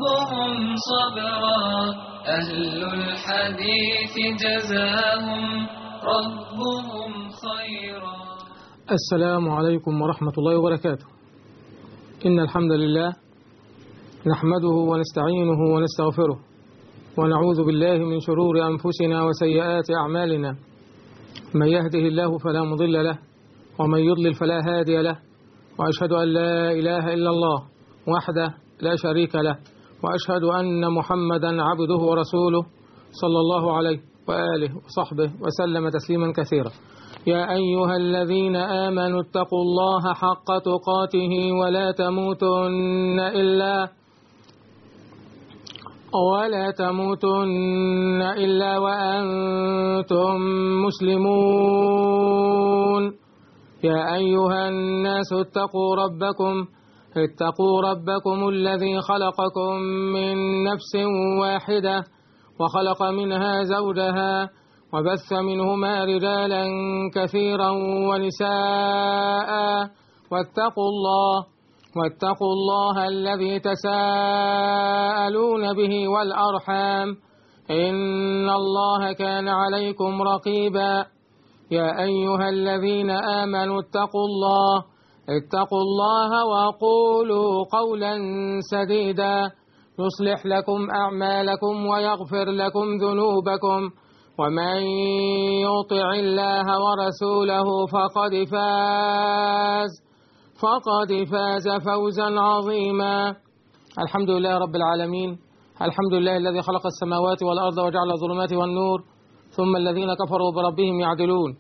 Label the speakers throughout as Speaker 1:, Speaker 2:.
Speaker 1: ربهم صبرا أهل الحديث جزاهم ربهم خيرا.
Speaker 2: السلام عليكم ورحمة الله وبركاته. إن الحمد لله نحمده ونستعينه ونستغفره ونعوذ بالله من شرور أنفسنا وسيئات أعمالنا. من يهده الله فلا مضل له ومن يضلل فلا هادي له، وأشهد أن لا إله إلا الله وحده لا شريك له، وأشهد أن محمدا عبده ورسوله صلى الله عليه وآله وصحبه وسلم تسليما كثيرا. يا أيها الذين آمنوا اتقوا الله حق تقاته ولا تموتن إلا وأنتم مسلمون. يا أيها الناس اتقوا ربكم الذي خلقكم من نفس واحدة وخلق منها زوجها وبث منهما رجالا كثيرا ونساء واتقوا الله الذي تساءلون به والأرحام إن الله كان عليكم رقيبا. يا أيها الذين آمنوا اتقوا الله وقولوا قولا سديدا يصلح لكم أعمالكم ويغفر لكم ذنوبكم، ومن يطع الله ورسوله فقد فاز فوزا عظيما. الحمد لله رب العالمين، الحمد لله الذي خلق السماوات والأرض وجعل الظلمات والنور ثم الذين كفروا بربهم يعدلون.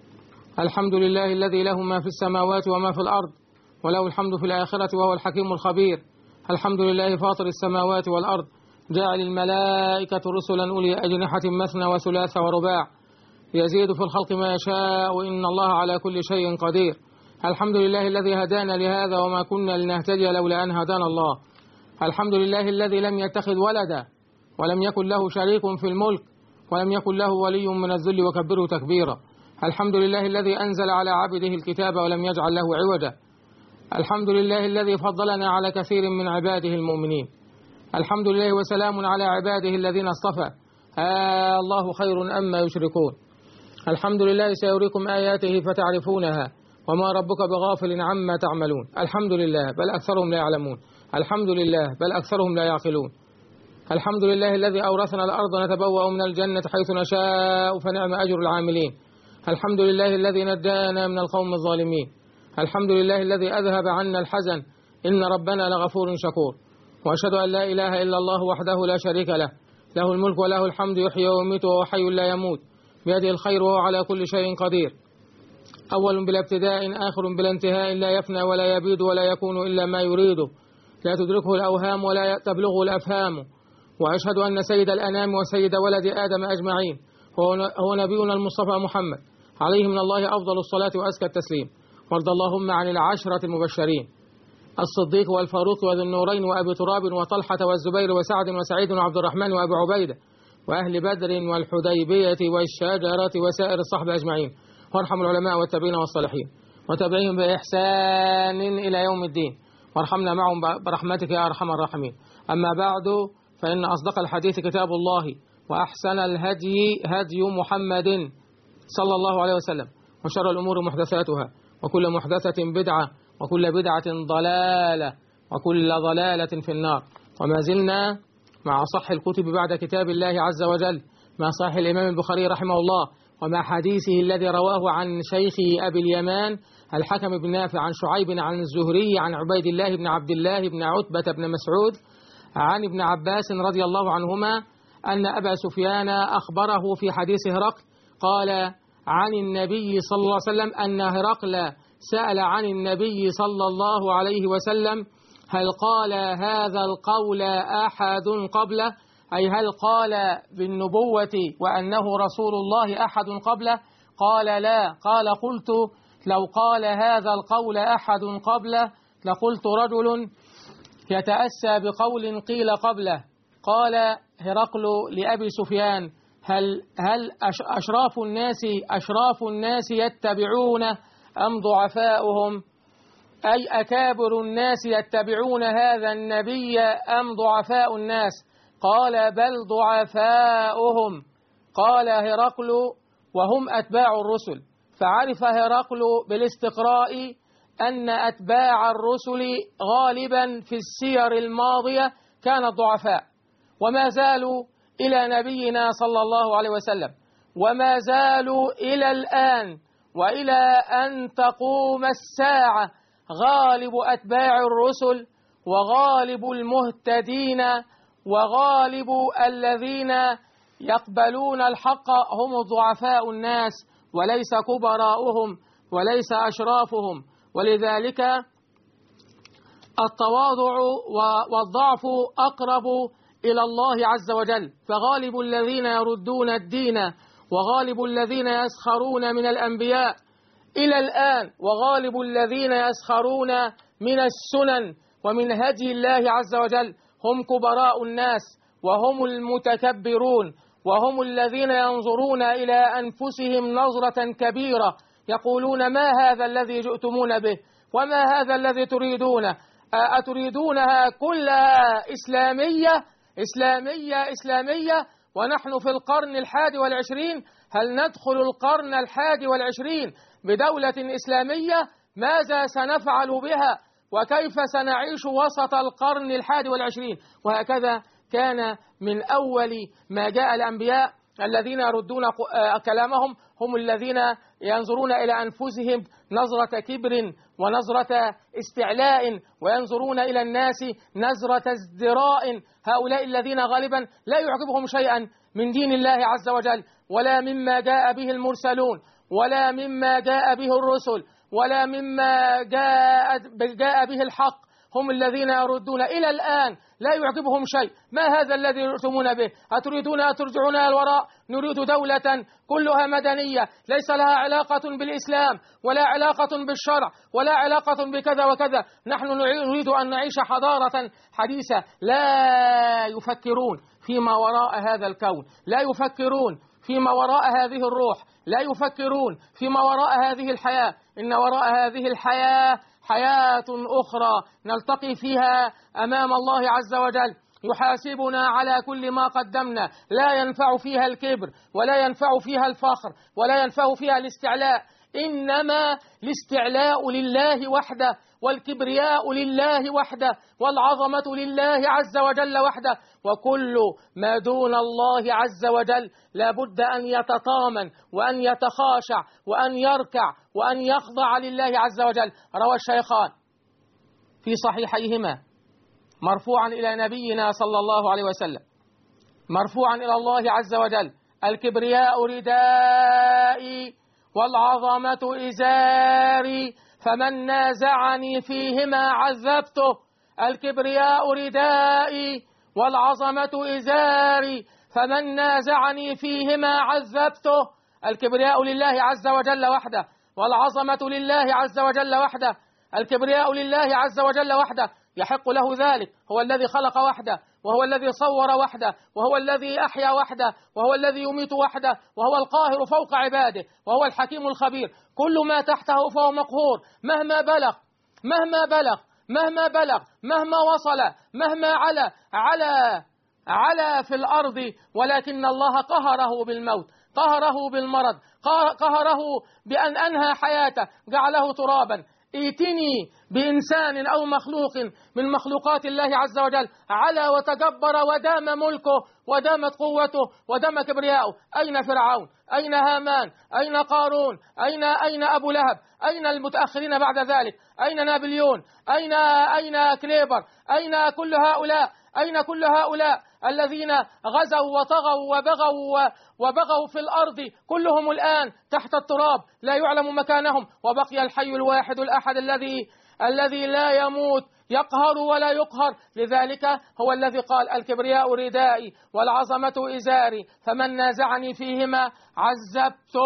Speaker 2: الحمد لله الذي له ما في السماوات وما في الأرض وله الحمد في الآخرة وهو الحكيم الخبير. الحمد لله فاطر السماوات والأرض جعل الملائكة رسلا أولي أجنحة مثنى وثلاث ورباع يزيد في الخلق ما يشاء وإن الله على كل شيء قدير. الحمد لله الذي هدانا لهذا وما كنا لنهتدي لولا أن هدانا الله. الحمد لله الذي لم يتخذ ولدا ولم يكن له شريك في الملك ولم يكن له ولي من الذل وكبره تكبيرا. الحمد لله الذي أنزل على عبده الكتاب ولم يجعل له عوجا. الحمد لله الذي فضلنا على كثير من عباده المؤمنين. الحمد لله وسلام على عباده الذين اصطفى. الله خير أما يشركون. الحمد لله سيريكم آياته فتعرفونها وما ربك بغافل عما تعملون. الحمد لله بل أكثرهم لا يعلمون. الحمد لله بل أكثرهم لا يعقلون. الحمد لله الذي أورثنا الأرض نتبوأ من الجنة حيث نشاء فنعم أجر العاملين. الحمد لله الذي نجانا من القوم الظالمين. الحمد لله الذي أذهب عنا الحزن إن ربنا لغفور شكور. وأشهد أن لا إله إلا الله وحده لا شريك له، له الملك وله الحمد يحيي ويميت وهو حي لا يموت، بيده الخير وهو على كل شيء قدير. أول بلا ابتداء آخر بلا انتهاء لا يفنى ولا يبيد ولا يكون إلا ما يريده، لا تدركه الأوهام ولا تبلغه الأفهام. وأشهد أن سيد الأنام وسيد ولد آدم أجمعين هو نبينا المصطفى محمد عليه من الله أفضل الصلاة وأزكى التسليم. وارض اللهم عن العشرة المبشرين الصديق والفاروق وذي النورين وأبي تراب وطلحة والزبير وسعد وسعيد وعبد الرحمن وأبي عبيدة وأهل بدر والحديبية والشجرة وسائر الصحبة أجمعين. وارحم العلماء والتابعين والصالحين وتابعيهم بإحسان إلى يوم الدين، وارحمنا معهم برحمتك يا أرحم الراحمين. أما بعد، فإن أصدق الحديث كتاب الله، وأحسن الهدي هدي محمد صلى الله عليه وسلم، وشر الأمور محدثاتها، وكل محدثة بدعة، وكل بدعة ضلالة، وكل ضلالة في النار. وما زلنا مع صح الكتب بعد كتاب الله عز وجل، مع صحيح الإمام البخاري رحمه الله، ومع حديثه الذي رواه عن شيخه أبي اليمان الحكم بن نافع عن شعيب عن الزهري عن عبيد الله بن عبد الله بن عتبة بن مسعود عن ابن عباس رضي الله عنهما أن أبا سفيان أخبره في حديث هرقل قال عن النبي صلى الله عليه وسلم أن هرقل سأل عن النبي صلى الله عليه وسلم هل قال هذا القول أحد قبله، أي هل قال بالنبوة وأنه رسول الله أحد قبله؟ قال لا. قال قلت لو قال هذا القول أحد قبله لقلت رجل يتأسى بقول قيل قبله. قال هرقل لأبي سفيان هل أشراف الناس يتبعونه أم ضعفاؤهم؟ أي أكابر الناس يتبعون هذا النبي أم ضعفاء الناس؟ قال بل ضعفاؤهم. قال هرقل وهم أتباع الرسل. فعرف هرقل بالاستقراء أن أتباع الرسل غالبا في السير الماضية كانت ضعفاء، وما زالوا إلى نبينا صلى الله عليه وسلم، وما زالوا إلى الآن وإلى أن تقوم الساعة غالب أتباع الرسل وغالب المهتدين وغالب الذين يقبلون الحق هم ضعفاء الناس وليس كبراؤهم وليس أشرافهم. ولذلك التواضع والضعف أقرب إلى الله عز وجل. فغالب الذين يردون الدين وغالب الذين يسخرون من الأنبياء إلى الآن وغالب الذين يسخرون من السنن ومن هدي الله عز وجل هم كبراء الناس وهم المتكبرون وهم الذين ينظرون إلى أنفسهم نظرة كبيرة، يقولون ما هذا الذي جئتمون به وما هذا الذي تريدونه؟ أتريدونها كلها إسلامية إسلامية إسلامية ونحن في القرن 21؟ هل ندخل القرن 21 بدولة إسلامية؟ ماذا سنفعل بها وكيف سنعيش وسط القرن 21؟ وهكذا كان من أول ما جاء الأنبياء الذين يردون كلامهم هم الذين ينظرون إلى أنفسهم نظرة كبر ونظرة استعلاء وينظرون إلى الناس نظرة ازدراء. هؤلاء الذين غالبا لا يعجبهم شيئا من دين الله عز وجل ولا مما جاء به المرسلون ولا مما جاء به الرسل ولا مما جاء به الحق، هم الذين يردون إلى الآن لا يعجبهم شيء. ما هذا الذي يؤتمون به؟ أتريدون أن ترجعونا الوراء؟ نريد دولة كلها مدنية ليس لها علاقة بالإسلام ولا علاقة بالشرع ولا علاقة بكذا وكذا. نحن نريد أن نعيش حضارة حديثة. لا يفكرون فيما وراء هذا الكون، لا يفكرون فيما وراء هذه الروح، لا يفكرون فيما وراء هذه الحياة. إن وراء هذه الحياة حياة أخرى نلتقي فيها أمام الله عز وجل يحاسبنا على كل ما قدمنا، لا ينفع فيها الكبر ولا ينفع فيها الفخر ولا ينفع فيها الاستعلاء، إنما الاستعلاء لله وحده والكبرياء لله وحده والعظمة لله عز وجل وحده. وكل ما دون الله عز وجل لا بد أن يتطامن وأن يتخاشع وأن يركع وأن يخضع لله عز وجل. روى الشيخان في صحيحيهما مرفوعا إلى نبينا صلى الله عليه وسلم مرفوعا إلى الله عز وجل: الكبرياء ردائي والعظمة إزاري فمن نازعني فيهما عذبته. الكبرياء ردائي والعظمة إزاري فمن نازعني فيهما عذبته. الكبرياء لله عز وجل وحده والعظمة لله عز وجل وحده. الكبرياء لله عز وجل وحده يحق له ذلك. هو الذي خلق وحده وهو الذي صور وحده وهو الذي أحيا وحده وهو الذي يميت وحده وهو القاهر فوق عباده وهو الحكيم الخبير. كل ما تحته فهو مقهور مهما بلغ مهما بلغ مهما بلغ مهما وصل مهما على في الأرض، ولكن الله قهره بالموت، قهره بالمرض، قهره بأن أنهى حياته، جعله ترابا. ائتني بإنسان أو مخلوق من مخلوقات الله عز وجل على وتجبر ودام ملكه ودامت قوته ودام كبرياؤه. أين فرعون؟ أين هامان؟ أين قارون؟ أين أبو لهب؟ أين المتأخرين بعد ذلك؟ أين نابليون؟ أين كليبر؟ أين كل هؤلاء؟ أين كل هؤلاء الذين غزوا وطغوا وبغوا في الأرض؟ كلهم الآن تحت التراب لا يعلم مكانهم، وبقي الحي الواحد الأحد الذي لا يموت يقهر ولا يقهر. لذلك هو الذي قال: الكبرياء ردائي والعظمة إزاري فمن نازعني فيهما عذبته.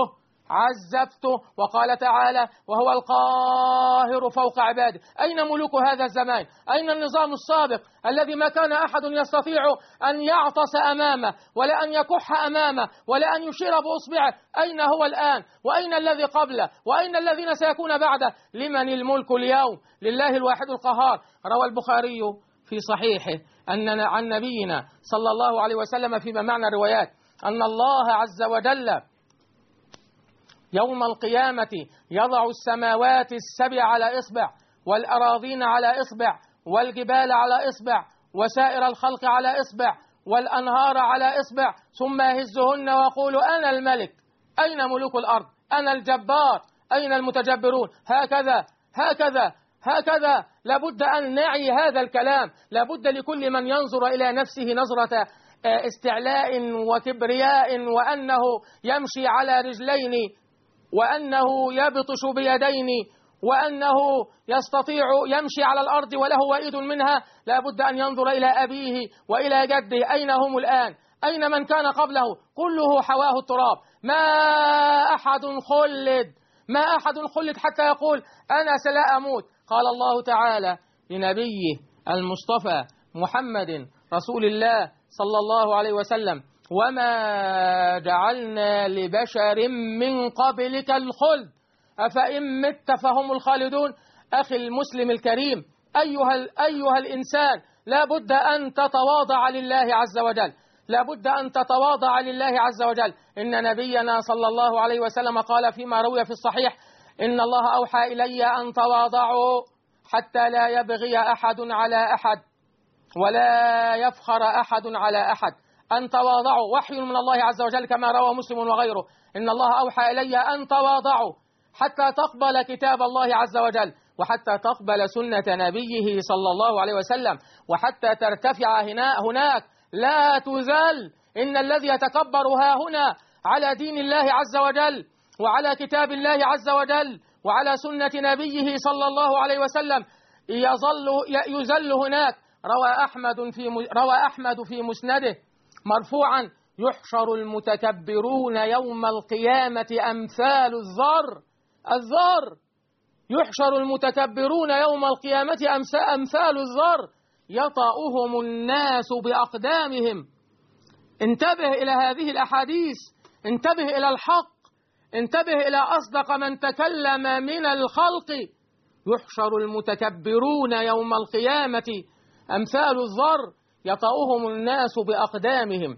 Speaker 2: عذبته. وقال تعالى: وهو القاهر فوق عباده. أين ملوك هذا الزمان؟ أين النظام السابق الذي ما كان أحد يستطيع أن يعطس أمامه ولا أن يكح أمامه ولا أن يشير بأصبعه؟ أين هو الآن؟ وأين الذي قبله؟ وأين الذين سيكون بعده؟ لمن الملك اليوم؟ لله الواحد القهار. روى البخاري في صحيحه أن عن نبينا صلى الله عليه وسلم فيما معنى الروايات أن الله عز وجل يوم القيامة يضع السماوات السبع على إصبع، والأراضين على إصبع، والجبال على إصبع، وسائر الخلق على إصبع، والأنهار على إصبع، ثم يهزهن ويقول: أنا الملك. أين ملوك الأرض؟ أنا الجبار. أين المتجبرون؟ هكذا هكذا هكذا. لابد أن نعي هذا الكلام. لابد لكل من ينظر إلى نفسه نظرة استعلاء وكبرياء، وأنه يمشي على رجلين، وأنه يبطش بيدين، وأنه يستطيع يمشي على الأرض وله وإيد منها. لا بد أن ينظر إلى أبيه وإلى جده. أين هم الآن؟ أين من كان قبله؟ كله حواه التراب. ما أحد خلد حتى يقول: أنا سلا أموت. قال الله تعالى لنبيه المصطفى محمد رسول الله صلى الله عليه وسلم: وما جعلنا لبشر من قبلك الخلد أفإن مت فهم الخالدون. أخي المسلم الكريم، أيها الإنسان، لا بد أن تتواضع لله عز وجل. لا بد أن تتواضع لله عز وجل. إن نبينا صلى الله عليه وسلم قال فيما روي في الصحيح: إن الله أوحى إلي أن تواضعوا حتى لا يبغي أحد على أحد ولا يفخر أحد على أحد. أن تواضعوا وحي من الله عز وجل، كما روى مسلم وغيره: إن الله أوحى إلي أن تواضعوا حتى تقبل كتاب الله عز وجل، وحتى تقبل سنة نبيه صلى الله عليه وسلم، وحتى ترتفع هناك لا تزال. إن الذي يتكبر ها هنا على دين الله عز وجل وعلى كتاب الله عز وجل وعلى سنة نبيه صلى الله عليه وسلم يزل هناك. روى أحمد في مسنده مرفوعا: يحشر المتكبرون يوم القيامة أمثال الذر. يحشر المتكبرون يوم القيامة أمثال الذر يطأهم الناس بأقدامهم. انتبه إلى هذه الأحاديث، انتبه إلى الحق، انتبه إلى أصدق من تكلم من الخلق. يحشر المتكبرون يوم القيامة أمثال الذر يطأهم الناس بأقدامهم.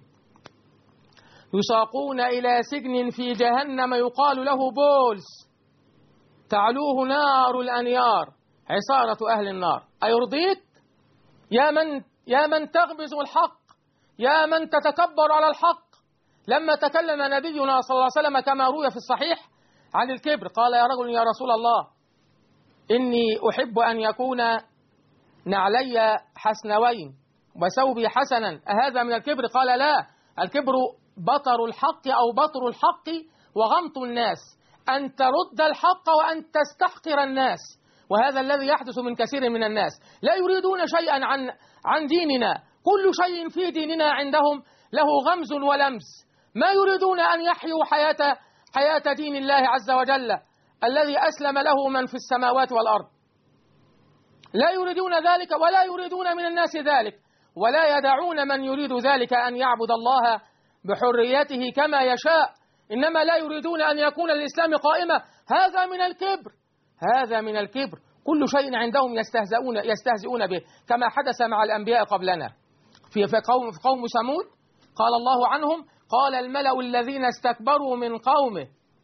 Speaker 2: يساقون إلى سجن في جهنم يقال له بولس، تعلوه نار الأنيار، عصارة أهل النار. أيرضيك يا من تغمز الحق، يا من تتكبر على الحق؟ لما تكلم نبينا صلى الله عليه وسلم كما روي في الصحيح عن الكبر، قال: يا رجل يا رسول الله، إني أحب أن يكون نعلي حسنوين وثوبي حسنا، أهذا من الكبر؟ قال: لا، الكبر بطر الحق أو بطر الحق وغمط الناس، أن ترد الحق وأن تستحقر الناس. وهذا الذي يحدث من كثير من الناس، لا يريدون شيئا عن ديننا، كل شيء في ديننا عندهم له غمز ولمس، ما يريدون أن يحيوا حياة دين الله عز وجل الذي أسلم له من في السماوات والأرض. لا يريدون ذلك، ولا يريدون من الناس ذلك، ولا يدعون من يريد ذلك أن يعبد الله بحريته كما يشاء، إنما لا يريدون أن يكون الإسلام قائمة. هذا من الكبر، هذا من الكبر. كل شيء عندهم يستهزئون به، كما حدث مع الأنبياء قبلنا. في قوم ثمود قال الله عنهم: قال الملأ الذين استكبروا من قومه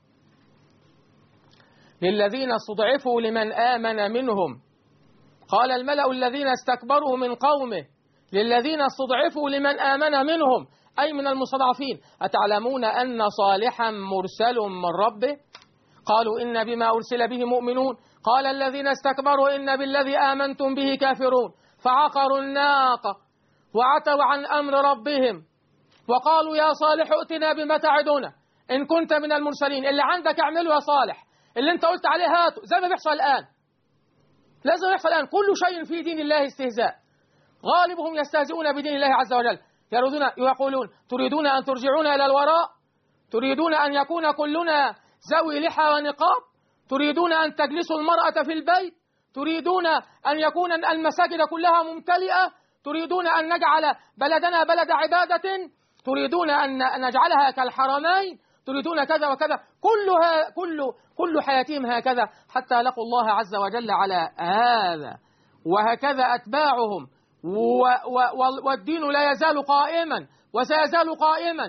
Speaker 2: للذين استضعفوا لمن آمن منهم. قال الملأ الذين استكبروا من قومه للذين استضعفوا لمن آمن منهم، أي من المستضعفين: أتعلمون أن صالحا مرسل من ربه؟ قالوا إن بما أرسل به مؤمنون. قال الذين استكبروا إن بالذي آمنتم به كافرون. فعقروا الناقة وعتوا عن أمر ربهم وقالوا يا صالح ائتنا بما تعدنا إن كنت من المرسلين. اللي عندك اعمله يا صالح، اللي انت قلت عليه هاته، زي ما بيحصل الآن. لازم يحصل الآن، كل شيء في دين الله استهزاء، غالبهم يستهزئون بدين الله عز وجل. يقولون: تريدون أن ترجعونا إلى الوراء؟ تريدون أن يكون كلنا ذوي لحى ونقاب؟ تريدون أن تجلسوا المرأة في البيت؟ تريدون أن يكون المساجد كلها ممتلئة؟ تريدون أن نجعل بلدنا بلد عبادة؟ تريدون أن نجعلها كالحرمين؟ تريدون كذا وكذا؟ كل حياتهم هكذا حتى لقوا الله عز وجل على هذا، وهكذا أتباعهم، والدين لا يزال قائما وسيزال قائما،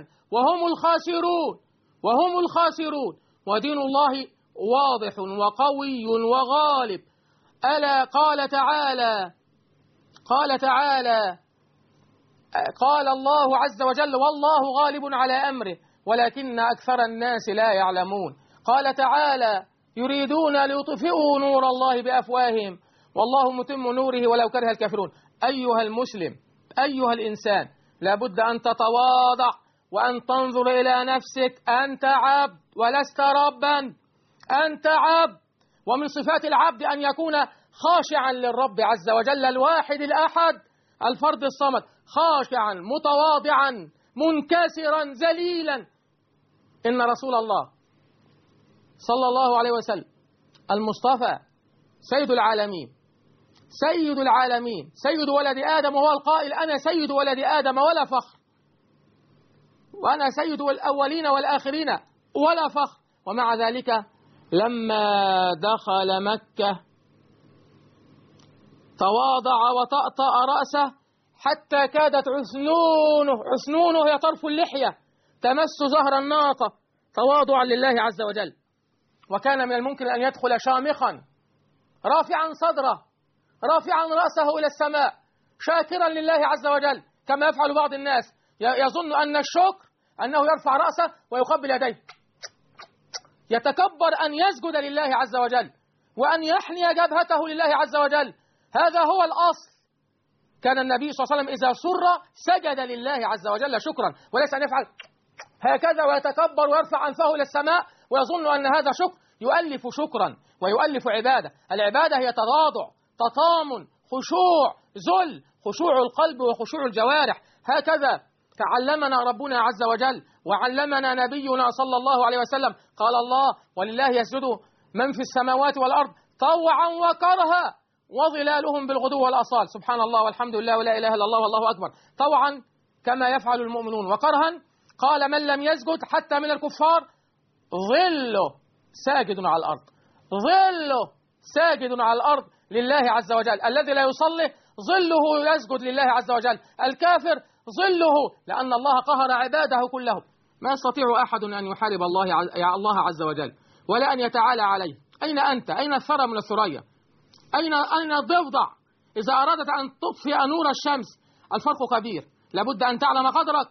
Speaker 2: وهم الخاسرون، ودين الله واضح وقوي وغالب. ألا قال تعالى قال الله عز وجل: والله غالب على أمره ولكن أكثر الناس لا يعلمون. قال تعالى: يريدون ليطفئوا نور الله بأفواههم والله متم نوره ولو كره الكافرون. أيها المسلم، أيها الإنسان، لابد أن تتواضع وأن تنظر إلى نفسك. أنت عبد ولست ربا، أنت عبد، ومن صفات العبد أن يكون خاشعا للرب عز وجل الواحد الأحد الفرد الصمد، خاشعا متواضعا منكسرا ذليلا. إن رسول الله صلى الله عليه وسلم المصطفى سيد العالمين، سيد ولد آدم، وهو القائل: أنا سيد ولد آدم ولا فخر، وأنا سيد الأولين والآخرين ولا فخر. ومع ذلك لما دخل مكة تواضع وطأطأ رأسه حتى كادت عسنونه هي طرف اللحية تمس زهر الناقة تواضعا لله عز وجل. وكان من الممكن أن يدخل شامخا رافعا صدره، رافعا رأسه إلى السماء، شاكرا لله عز وجل، كما يفعل بعض الناس، يظن أن الشكر أنه يرفع رأسه ويقبل يديه، يتكبر أن يسجد لله عز وجل وأن يحني جبهته لله عز وجل. هذا هو الأصل. كان النبي صلى الله عليه وسلم إذا سر سجد لله عز وجل شكرا، وليس أن يفعل هكذا ويتكبر ويرفع أنفه إلى السماء ويظن أن هذا شكر. يؤلف شكرا ويؤلف عبادة. العبادة هي تواضع، تطامن، خشوع، ذل، خشوع القلب وخشوع الجوارح. هكذا تعلمنا ربنا عز وجل وعلمنا نبينا صلى الله عليه وسلم. قال الله: ولله يسجد من في السماوات والأرض طوعا وكرها وظلالهم بالغدو والآصال. سبحان الله والحمد لله ولا إله إلا الله والله أكبر. طوعا كما يفعل المؤمنون، وكرها قال: من لم يسجد حتى من الكفار ظله ساجد على الأرض، ظله ساجد على الأرض لله عز وجل. الذي لا يصلي ظله يسجد لله عز وجل، الكافر ظله، لأن الله قهر عباده كلهم. ما يستطيع أحد أن يحارب الله عز وجل ولا أن يتعالى عليه. أين أنت؟ أين الثرى من الثريا؟ أين الضفدع؟ إذا أردت أن تطفئ نور الشمس الفرق كبير. لابد أن تعلم قدرك،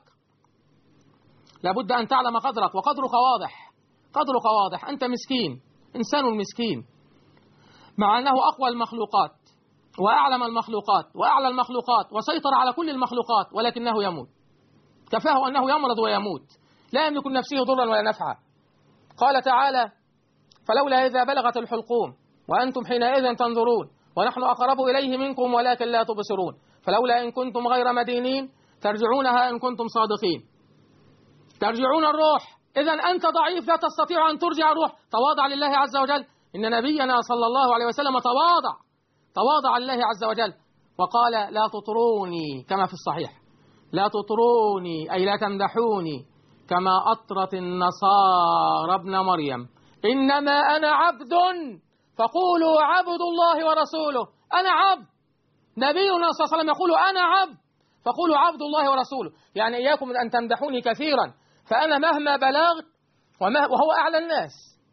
Speaker 2: لابد أن تعلم قدرك، وقدرك واضح، قدرك واضح. أنت مسكين، إنسان مسكين، مع أنه أقوى المخلوقات وأعلم المخلوقات وأعلى المخلوقات وسيطر على كل المخلوقات، ولكنه يموت. كفاه أنه يمرض ويموت، لا يملك نفسه ضرا ولا نفعا. قال تعالى: فلولا إذا بلغت الحلقوم وأنتم حينئذ تنظرون ونحن أقرب إليه منكم ولكن لا تبصرون فلولا إن كنتم غير مدينين ترجعونها إن كنتم صادقين. ترجعون الروح. إذن أنت ضعيف لا تستطيع أن ترجع الروح. تواضع لله عز وجل. إن نبينا صلى الله عليه وسلم تواضع لله عز وجل وقال: لا تطروني، كما في الصحيح: لا تطروني أي لا تمدحوني كما أطرت النصارى ابن مريم، إنما أنا عبد فقولوا عبد الله ورسوله. أنا عبد. نبينا صلى الله عليه وسلم يقول: أنا عبد فقولوا عبد الله ورسوله. يعني إياكم أن تمدحوني كثيرا، فأنا مهما بلغت، وهو أعلى الناس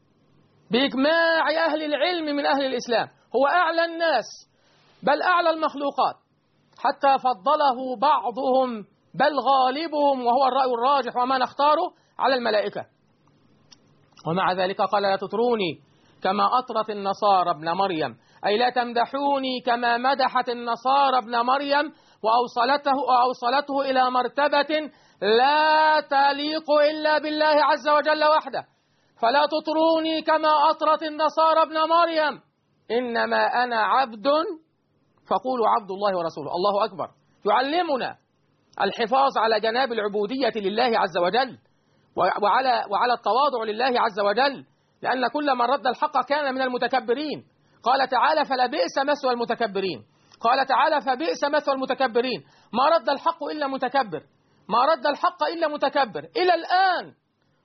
Speaker 2: بإجماع أهل العلم من أهل الإسلام، هو أعلى الناس بل أعلى المخلوقات، حتى فضله بعضهم بل غالبهم وهو الرأي الراجح وما نختاره على الملائكة. ومع ذلك قال: لا تطروني كما أطرت النصارى ابن مريم، أي لا تمدحوني كما مدحت النصارى ابن مريم وأوصلته إلى مرتبة لا تليق إلا بالله عز وجل وحده. فلا تطروني كما أطرت النصارى ابن مريم، إنما أنا عبد فقولوا عبد الله ورسوله. الله أكبر. يعلمنا الحفاظ على جناب العبودية لله عز وجل وعلى التواضع لله عز وجل. لأن كل من رد الحق كان من المتكبرين. قال تعالى فلبئس مثوى المتكبرين. قال تعالى فبئس مثوى المتكبرين. ما رد الحق إلا متكبر، ما رد الحق إلا متكبر. إلى الآن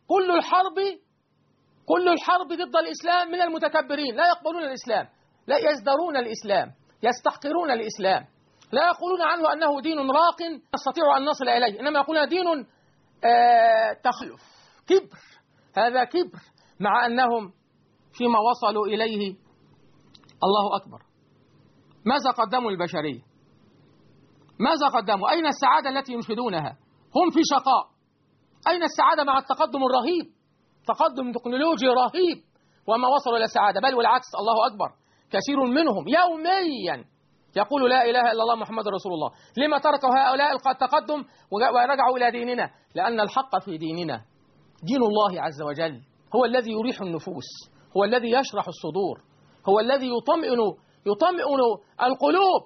Speaker 2: كل الحرب ضد الإسلام من المتكبرين، لا يقبلون الإسلام، لا يزدرون الإسلام، يستحقرون الإسلام، لا يقولون عنه أنه دين راق نستطيع أن نصل إليه، إنما يقولون دين تخلف، كبر. هذا كبر، مع أنهم فيما وصلوا إليه الله أكبر. ماذا قدموا للبشرية؟ ماذا قدموا؟ أين السعادة التي ينشدونها؟ هم في شقاء. أين السعادة مع التقدم الرهيب؟ تقدم تكنولوجي رهيب وما وصلوا إلى السعادة، بل والعكس. الله أكبر، كثير منهم يوميا يقول لا إله إلا الله محمد رسول الله. لما تركوا هؤلاء التقدم ورجعوا إلى ديننا؟ لأن الحق في ديننا دين الله عز وجل، هو الذي يريح النفوس، هو الذي يشرح الصدور، هو الذي يطمئن القلوب.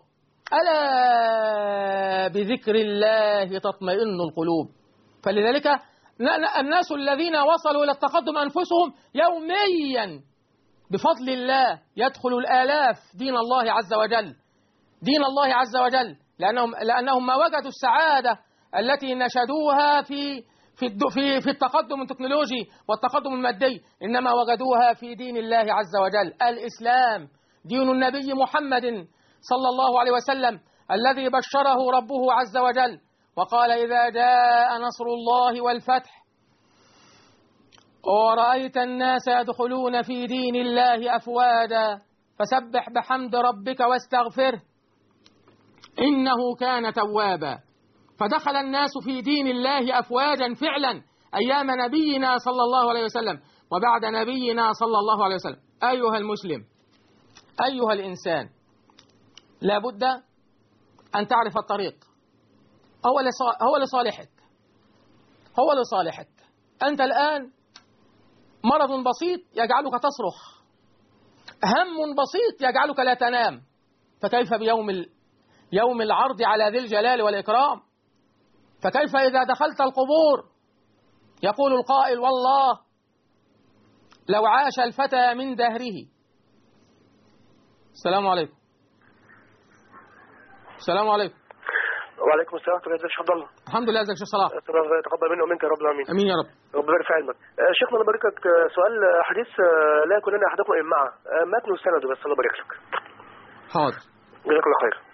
Speaker 2: ألا بذكر الله تطمئن القلوب. فلذلك الناس الذين وصلوا إلى التقدم أنفسهم يوميا بفضل الله يدخل الآلاف دين الله عز وجل، دين الله عز وجل، لأنهم ما وجدوا السعادة التي نشدوها في التقدم التكنولوجي والتقدم المادي، إنما وجدوها في دين الله عز وجل، الإسلام، دين النبي محمد صلى الله عليه وسلم الذي بشره ربه عز وجل وقال إذا جاء نصر الله والفتح ورأيت الناس يدخلون في دين الله أفواجا فسبح بحمد ربك واستغفره إنه كان توابا. فدخل الناس في دين الله أفواجا فعلا أيام نبينا صلى الله عليه وسلم وبعد نبينا صلى الله عليه وسلم. أيها المسلم، أيها الإنسان، لا بد أن تعرف الطريق، هو لصالحك، هو لصالحك. أنت الآن مرض بسيط يجعلك تصرخ، هم بسيط يجعلك لا تنام، فكيف يوم العرض على ذي الجلال والإكرام؟ فكيف إذا دخلت القبور؟ يقول القائل والله لو عاش الفتى من دهره. السلام عليكم. السلام عليكم.
Speaker 3: وعليكم السلام ورحمة الله. ازيك يا شيخ عبد الله؟
Speaker 2: الحمد لله. ازيك يا شيخ صلاح؟
Speaker 3: تقبل مني ومنك يا رب العالمين.
Speaker 2: امين يا رب.
Speaker 3: ربنا يبارك في علمك. شيخنا الله يبارك لك، سؤال حديث لا يكون لنا احدكم امعه، متن وسنده بس الله يبارك لك.
Speaker 2: حاضر.
Speaker 3: جزاك الله خير.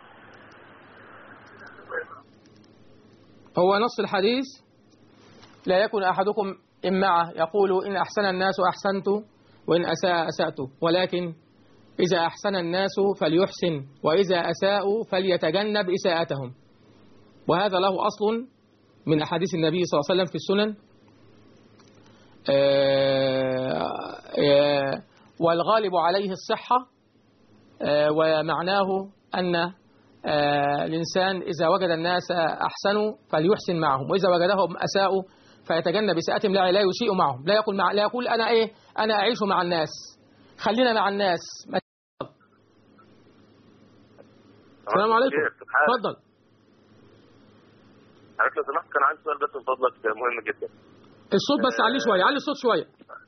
Speaker 2: هو نص الحديث لا يكن احدكم امعه، يقول ان احسن الناس احسنت وان اساء اسات، ولكن إذا أحسن الناس فليحسن وإذا أساءوا فليتجنب إساءتهم. وهذا له أصل من أحاديث النبي صلى الله عليه وسلم في السنن. والغالب عليه الصحة، ومعناه أن الإنسان إذا وجد الناس أحسنوا فليحسن معهم، وإذا وجدهم أساءوا فيتجنب إساءتهم، لا يسيء معهم، لا يقول أنا أعيش مع الناس، خلينا مع الناس. السلام عليكم. اتفضل.
Speaker 3: حضرتك لو سمحت كان عندي سؤال بس من فضلك مهم جدا.
Speaker 2: الصوت بس عليه شويه، علي الصوت شويه.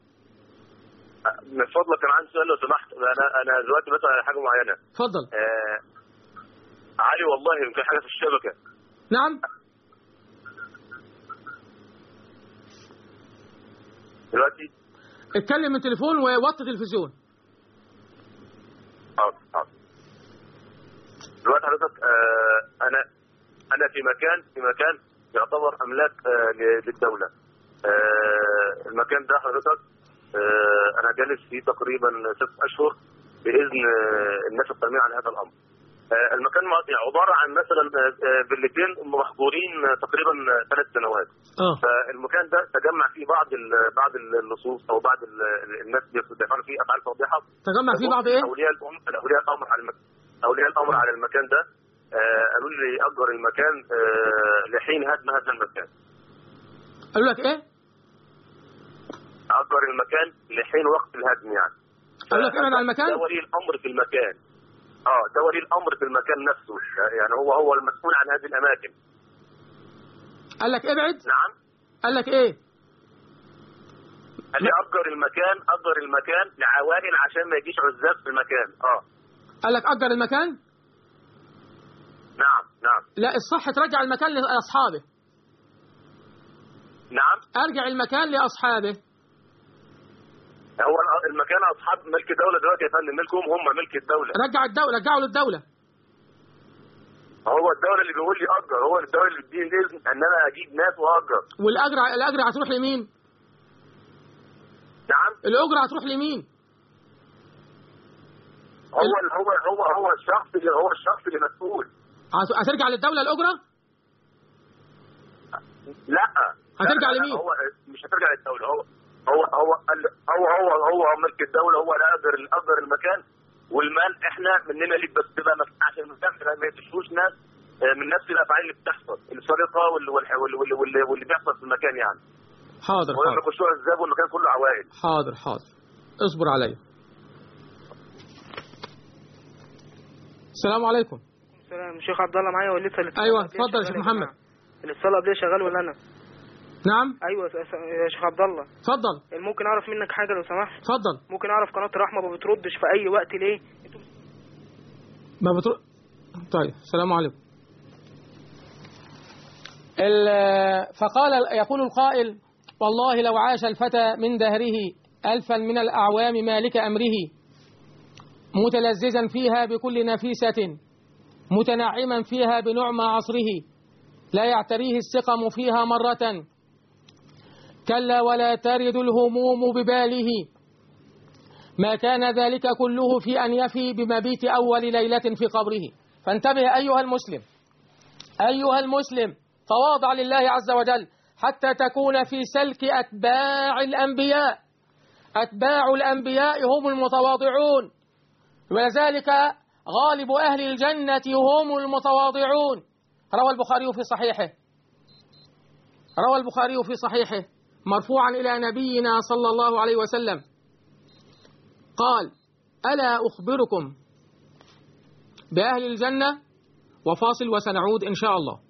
Speaker 3: من فضلك كان عندي سؤال لو سمحت، انا دلوقتي بسأل على حاجه معينه.
Speaker 2: اتفضل.
Speaker 3: علي والله يمكن حاجه في الشبكه.
Speaker 2: نعم.
Speaker 3: دلوقتي
Speaker 2: اتكلم من التليفون ووطي التلفزيون.
Speaker 3: حاضر. دلوقتي حضرتك انا في مكان يعتبر املاك للدوله. المكان ده حضرتك انا جالس فيه تقريبا 6 اشهر باذن الناس القائمين على هذا الامر. المكان عباره عن مثلا فيلتين محجورين تقريبا 3 سنوات. فالمكان ده تجمع فيه بعض اللصوص او بعض الناس بيفعلوا فيه افعال فاضحه.
Speaker 2: تجمع فيه بعض ايه؟
Speaker 3: اولياء الامر على المكان ده قالوا لي اجر المكان لحين هدم هذا المكان.
Speaker 2: قالوا لك ايه؟
Speaker 3: اجر المكان لحين وقت الهدم يعني.
Speaker 2: قالوا لك ابعد عن المكان؟
Speaker 3: ده ولي الامر في المكان. ده ولي الامر في المكان نفسه، يعني هو المسؤول عن هذه الاماكن.
Speaker 2: قال لك ابعد؟
Speaker 3: نعم.
Speaker 2: قال لك ايه؟
Speaker 3: قال لي أجر المكان لعوائل عشان ما يجيش عزاب في المكان.
Speaker 2: قال لك أجر المكان؟
Speaker 3: نعم.
Speaker 2: لا، الصح ترجع المكان لأصحابه.
Speaker 3: نعم.
Speaker 2: أرجع المكان لأصحابه.
Speaker 3: هو المكان أصحاب ملك الدولة دلوقتي يا فندم، ملكهم هم، ملك الدولة.
Speaker 2: رجعوا للدولة.
Speaker 3: هو الدولة اللي بيقول لي أجر، هو الدولة اللي بتديني الإذن إن أنا أجيب ناس وأجر.
Speaker 2: والأجر هتروح لمين؟
Speaker 3: نعم.
Speaker 2: الأجرة هتروح لمين؟
Speaker 3: هو الشخص اللي مسؤول.
Speaker 2: هترجع للدولة الأجرة؟
Speaker 3: لا.
Speaker 2: هترجع لمين؟
Speaker 3: هو مش هترجع للدولة. هو ملك الدولة، هو اللي أجر المكان، والمال احنا مننا ليك، بس تبقى عشان ما يتشوش ناس من نفس الافعال اللي بتحصل، السرقه واللي بيحصل في المكان يعني.
Speaker 2: حاضر.
Speaker 3: ولما يخشوا الزاب والمكان كله عوائل.
Speaker 2: حاضر اصبر عليا. السلام عليكم.
Speaker 4: السلام. الشيخ عبد الله معايا ولا لسه؟
Speaker 2: ايوه اتفضل يا شيخ محمد.
Speaker 4: الاتصال قبل شغال ولا انا؟
Speaker 2: نعم.
Speaker 4: ايوه يا شيخ عبد الله.
Speaker 2: اتفضل.
Speaker 4: ممكن اعرف منك حاجه لو سمحت؟
Speaker 2: اتفضل.
Speaker 4: ممكن اعرف قناه الرحمه ما بتردش في اي وقت ليه؟
Speaker 2: ما بترد. طيب السلام عليكم. يقول القائل: والله لو عاش الفتى من دهره 1000 من الأعوام مالك أمره، متلذذا فيها بكل نفيسة، متنعما فيها بنعمى عصره، لا يعتريه السقم فيها مرة، كلا ولا ترد الهموم بباله، ما كان ذلك كله في أن يفي بمبيت أول ليلة في قبره. فانتبه أيها المسلم، تواضع لله عز وجل حتى تكون في سلك أتباع الأنبياء. أتباع الأنبياء هم المتواضعون، ولذلك غالب أهل الجنة هم المتواضعون. روى البخاري في صحيحه مرفوعا إلى نبينا صلى الله عليه وسلم قال: ألا أخبركم بأهل الجنة؟ وفاصل وسنعود إن شاء الله.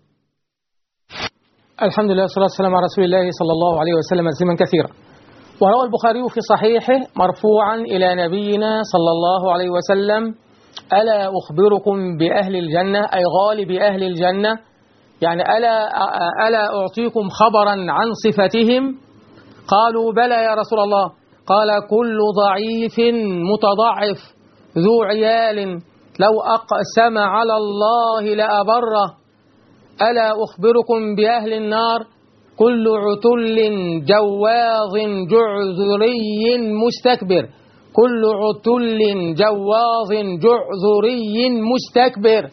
Speaker 2: الحمد لله والصلاة والسلام على رسول الله صلى الله عليه وسلم تسليما كثيرا. وروى البخاري في صحيحه مرفوعا إلى نبينا صلى الله عليه وسلم: ألا أخبركم بأهل الجنة، أي غالب أهل الجنة، يعني ألا أعطيكم خبرا عن صفتهم؟ قالوا: بلى يا رسول الله. قال: كل ضعيف متضعف ذو عيال لو أقسم على الله لأبره. ألا أخبركم بأهل النار؟ كل عتل جواظ جعذري مستكبر. كل عتل جواظ جعذري مستكبر.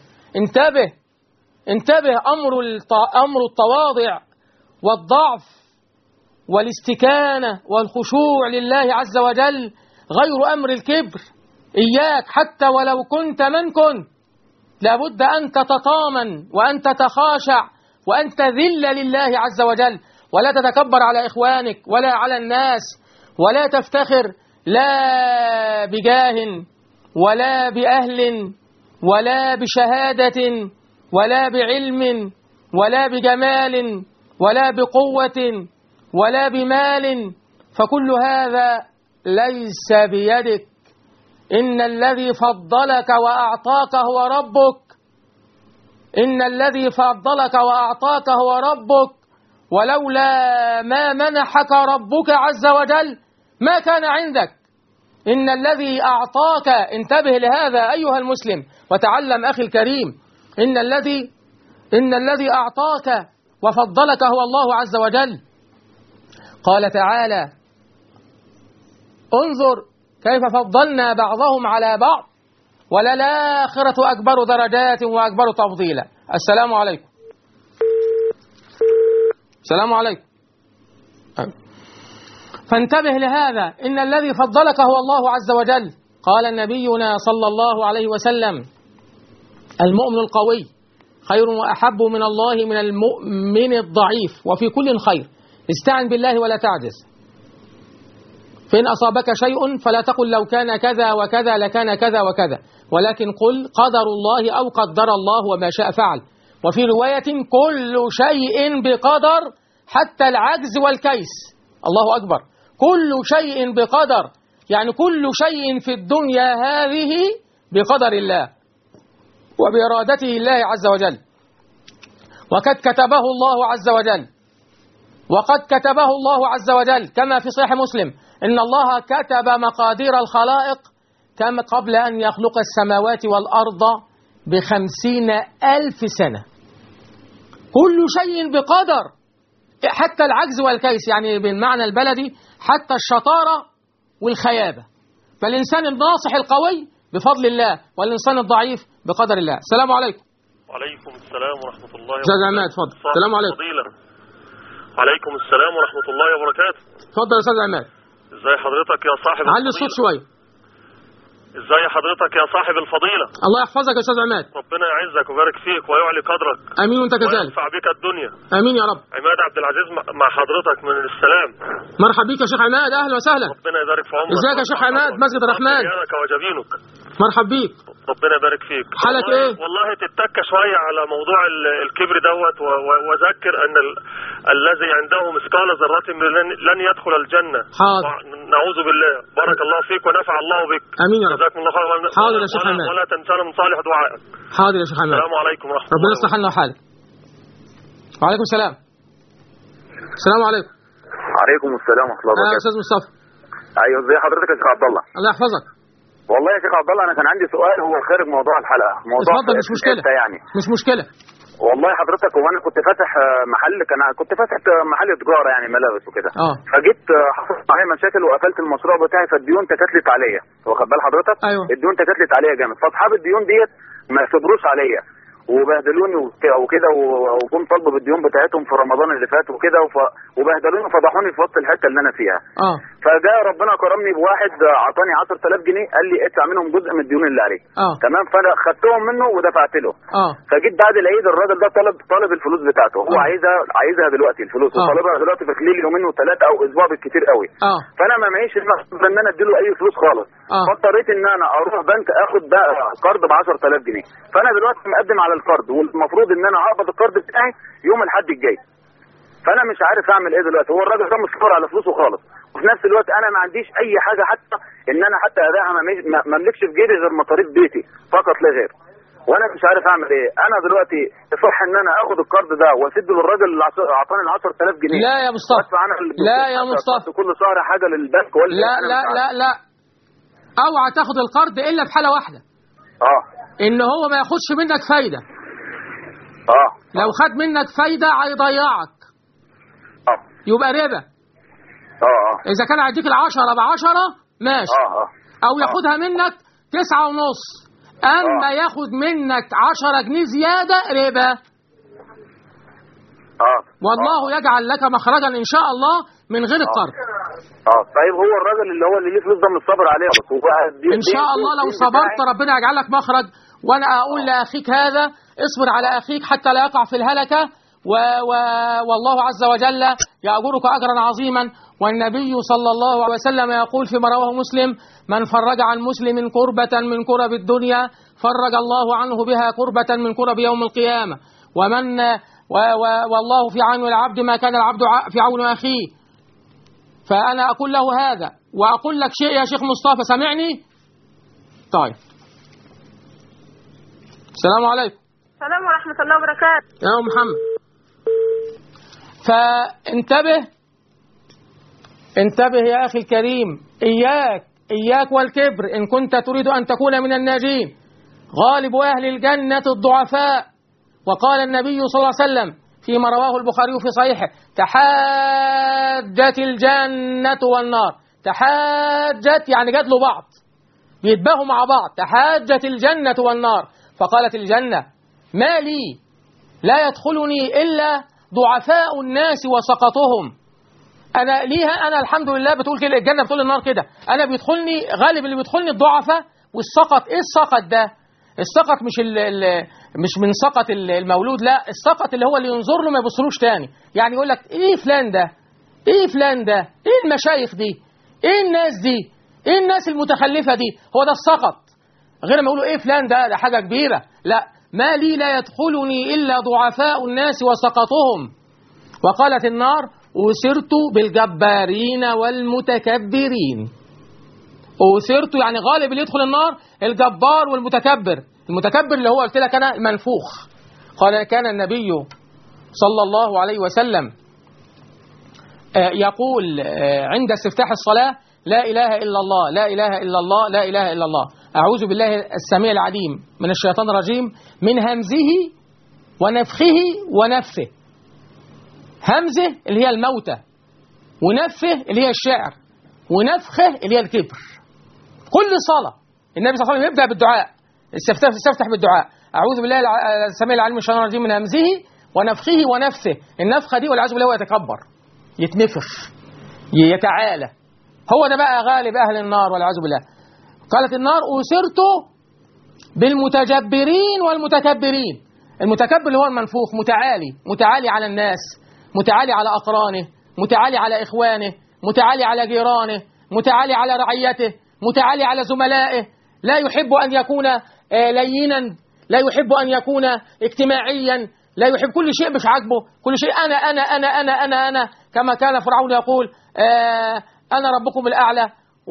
Speaker 2: انتبه أمر التواضع والضعف والاستكانة والخشوع لله عز وجل غير أمر الكبر. إياك حتى ولو كنت من كنت، لابد أن تتطامن وأن تتخاشع وأن تذل لله عز وجل، ولا تتكبر على إخوانك ولا على الناس، ولا تفتخر لا بجاه ولا بأهل ولا بشهادة ولا بعلم ولا بجمال ولا بقوة ولا بمال، فكل هذا ليس بيدك. إن الذي فضلك وأعطاك هو ربك. إن الذي فضلك وأعطاك هو ربك، ولولا ما منحك ربك عز وجل ما كان عندك. إن الذي أعطاك، انتبه لهذا أيها المسلم وتعلم أخي الكريم، إن الذي أعطاك وفضلك هو الله عز وجل. قال تعالى: انظر كيف فضلنا بعضهم على بعض وللآخرة أكبر درجات وأكبر تفضيلا. السلام عليكم. السلام عليكم. فانتبه لهذا، إن الذي فضلك هو الله عز وجل. قال نبينا صلى الله عليه وسلم: المؤمن القوي خير وأحب من الله من المؤمن الضعيف، وفي كل خير. استعن بالله ولا تعجز. فإن أصابك شيء فلا تقل لو كان كذا وكذا لكان كذا وكذا، ولكن قل قدر الله أو قدر الله وما شاء فعل. وفي رواية: كل شيء بقدر حتى العجز والكيس. الله أكبر. كل شيء بقدر، يعني كل شيء في الدنيا هذه بقدر الله وبإرادته الله عز وجل، وقد كتبه الله عز وجل، وقد كتبه الله عز وجل كما في صحيح مسلم إن الله كتب مقادير الخلائق كما قبل أن يخلق السماوات والأرض ب50,000 سنة. كل شيء بقدر، حتى العجز والكيس، يعني بالمعنى البلدي حتى الشطارة والخيابة. فالإنسان الناصح القوي بفضل الله، والإنسان الضعيف بقدر الله. السلام عليكم.
Speaker 5: وعليكم السلام ورحمة الله وبركاته.
Speaker 2: أستاذ عماد اتفضل. السلام عليكم.
Speaker 5: وعليكم السلام ورحمة الله وبركاته.
Speaker 2: اتفضل يا أستاذ عماد.
Speaker 5: ازي حضرتك يا صاحب
Speaker 2: علي الصوت شوية.
Speaker 5: ازي حضرتك يا صاحب الفضيلة.
Speaker 2: الله يحفظك يا أستاذ عماد.
Speaker 5: ربنا يعزك ويبارك فيك ويعلي قدرك.
Speaker 2: امين وانت كذلك.
Speaker 5: وينفع بك الدنيا.
Speaker 2: امين يا رب.
Speaker 5: عماد عبد العزيز مع حضرتك من السلام.
Speaker 2: مرحبا بك يا شيخ عماد، اهلا وسهلا.
Speaker 5: ربنا يبارك في عمرك.
Speaker 2: ازيك يا شيخ عماد؟ مسجد الرحمن.
Speaker 5: ياك وجبينك.
Speaker 2: مرحبا بيك.
Speaker 5: ربنا يبارك فيك.
Speaker 2: حالك ايه؟
Speaker 5: والله تتكى شويه على موضوع الكبر دوت، وذكر ان الذي عنده مثقال ذره لن يدخل الجنه.
Speaker 2: حاضر.
Speaker 5: نعوذ بالله. بارك الله فيك ونفع الله بك.
Speaker 2: امين يا رب.
Speaker 5: جزاكم الله خير.
Speaker 2: حاضر يا شيخ عماد.
Speaker 5: ولا تنسانا من صالح دعائك.
Speaker 2: حاضر يا شيخ عماد.
Speaker 5: السلام عليكم ورحمه الله.
Speaker 2: ربنا يصلح لنا وحالك. وعليكم السلام. السلام عليكم.
Speaker 3: عليكم السلام ورحمه الله وبركاته.
Speaker 2: استاذ مصطفى.
Speaker 3: ايوه ازي حضرتك يا شيخ عبد الله؟
Speaker 2: الله يحفظك.
Speaker 3: والله يا شيخ عبد الله انا كان عندي سؤال هو خارج موضوع الحلقه، موضوع
Speaker 2: اتفضل. مش مشكله
Speaker 3: يعني
Speaker 2: مش مشكله.
Speaker 3: والله حضرتك هو انا كنت فاتح محل، كنت فاتح محل تجاره يعني ملابس وكده. فجيت حصلت معايا مشاكل وقفلت المشروع بتاعي، فالديون تكتلت عليا، واخد بال حضرتك؟
Speaker 2: ايوه.
Speaker 3: الديون تكتلت عليا جامد، فاصحاب الديون ديت ما صبروش عليا وبهدلوني وكده، وجم طلبوا بالديون بتاعتهم في رمضان اللي فات وكده، وبهدلوني وفضحوني في وسط الحته اللي انا فيها. فجاء ربنا كرمني بواحد اعطاني 10,000 جنيه، قال لي ادفع منهم جزء من الديون اللي عليك. تمام. فانا خدتهم منه ودفعت له. فجيت بعد العيد الراجل ده طالب الفلوس بتاعته، هو عايزها دلوقتي الفلوس، وطالبها دلوقتي في خلال يومين وثلاثه او اسبوع بالكتير قوي. فانا ما معيش ان انا اديله اي فلوس خالص. فاضطريت ان انا اروح بنك اخد بقى قرض ب 10,000 جنيه. فانا دلوقتي مقدم على القرض، والمفروض ان انا اقبض القرض بتاعي يوم الاحد الجاي. فانا مش عارف اعمل ايه دلوقتي. هو الراجل ده مصفر على فلوسه خالص، وفي نفس الوقت انا ما عنديش اي حاجه حتى ان انا حتى ادائها ما املكش في جيبي غير مصاريف بيتي فقط لا غير. وانا مش عارف اعمل ايه. انا دلوقتي صح ان انا اخد القرض ده واسده للراجل اللي اعطاني ال 10,000 جنيه؟
Speaker 2: لا يا مصطفى. لا يا مصطفى.
Speaker 3: كل شهر حاجه للبنك ولا
Speaker 2: لا لا لا لا. اوعى تاخد القرض الا في حاله واحده. ان هو ما ياخدش منك فايده. لو خد منك فايده هيضيعك. يبقى ربا. اذا كان هيديك ال10 ب10 ماشي. او ياخدها منك 9.5. اما ياخد منك 10 جنيه زياده ربا. والله يجعل لك مخرجا ان شاء الله من غير القرض.
Speaker 3: طيب هو الراجل اللي ليه فلوس ده مش صابر عليه
Speaker 2: ان شاء الله لو صبرت ربنا يجعل لك مخرج. وانا اقول لاخيك هذا اصبر على اخيك حتى لا يقع في الهلكه، والله عز وجل يأجرك اجرا عظيما. والنبي صلى الله عليه وسلم يقول فيما رواه مسلم: من فرج عن مسلم كربة من كرب الدنيا فرج الله عنه بها كربة من كرب يوم القيامة. والله في عون العبد ما كان العبد في عون أخيه. فأنا أقول له هذا، وأقول لك شيء يا شيخ مصطفى، سمعني؟ طيب. السلام عليكم.
Speaker 6: السلام ورحمة الله وبركاته.
Speaker 2: يا محمد. انتبه يا أخي الكريم، إياك والكبر إن كنت تريد أن تكون من الناجين. غالب أهل الجنة الضعفاء. وقال النبي صلى الله عليه وسلم فيما رواه البخاري في صحيحه: تحاجت الجنة والنار. تحاجت يعني جدلوا بعض، بيتباهوا مع بعض. تحاجت الجنة والنار. فقالت الجنة: ما لي لا يدخلني إلا ضعفاء الناس وسقطهم. أنا الحمد لله بتقول كده، الجنة بتقول النار كده. أنا بيدخلني غالب اللي بيدخلني الضعفاء والسقط. إيه السقط ده؟ السقط مش من سقط المولود، لا، السقط اللي هو اللي ينظر له ما يبصلوش تاني. يعني يقول لك إيه فلان ده؟ إيه فلان ده؟ إيه المشايخ دي؟ إيه الناس دي؟ إيه الناس المتخلفة دي؟ هو ده السقط. غير ما يقولوا إيه فلان ده حاجة كبيرة. لا، ما لي لا يدخلني إلا ضعفاء الناس وسقطهم. وقالت النار: أوسرت بالجبارين والمتكبرين. أوسرت يعني غالب اللي يدخل النار الجبار والمتكبر. المتكبر اللي هو قلت لك أنا المنفوخ. قال كان النبي صلى الله عليه وسلم يقول عند استفتاح الصلاة لا إله إلا الله لا إله إلا الله لا إله إلا الله، أعوذ بالله السميع العليم من الشيطان الرجيم من همزه ونفخه ونفثه. همزه اللي هي الموتى، ونفثه اللي هي الشعر، ونفخه اللي هي الكبر. كل صلاة النبي صلى الله عليه وسلم يبدأ بالدعاء، استفتح بالدعاء أعوذ بالله السميع العليم من الشيطان الرجيم من همزه ونفخه ونفثه. النفخة دي والعياذ بالله هو يتكبر، يتنفخ، يتعالى. هو ده بقى غالب أهل النار والعياذ بالله. قالت النار أوسرت بالمتجبرين والمتكبرين. المتكبر اللي هو المنفوخ، متعالي على الناس، متعالي على أقرانه، متعالي على إخوانه، متعالي على جيرانه، متعالي على رعيته، متعالي على زملائه، لا يحب أن يكون لينا، لا يحب أن يكون اجتماعيا، لا يحب كل شيء مش عاجبه، كل شيء أنا أنا أنا أنا أنا أنا كما كان فرعون يقول أنا ربكم الأعلى،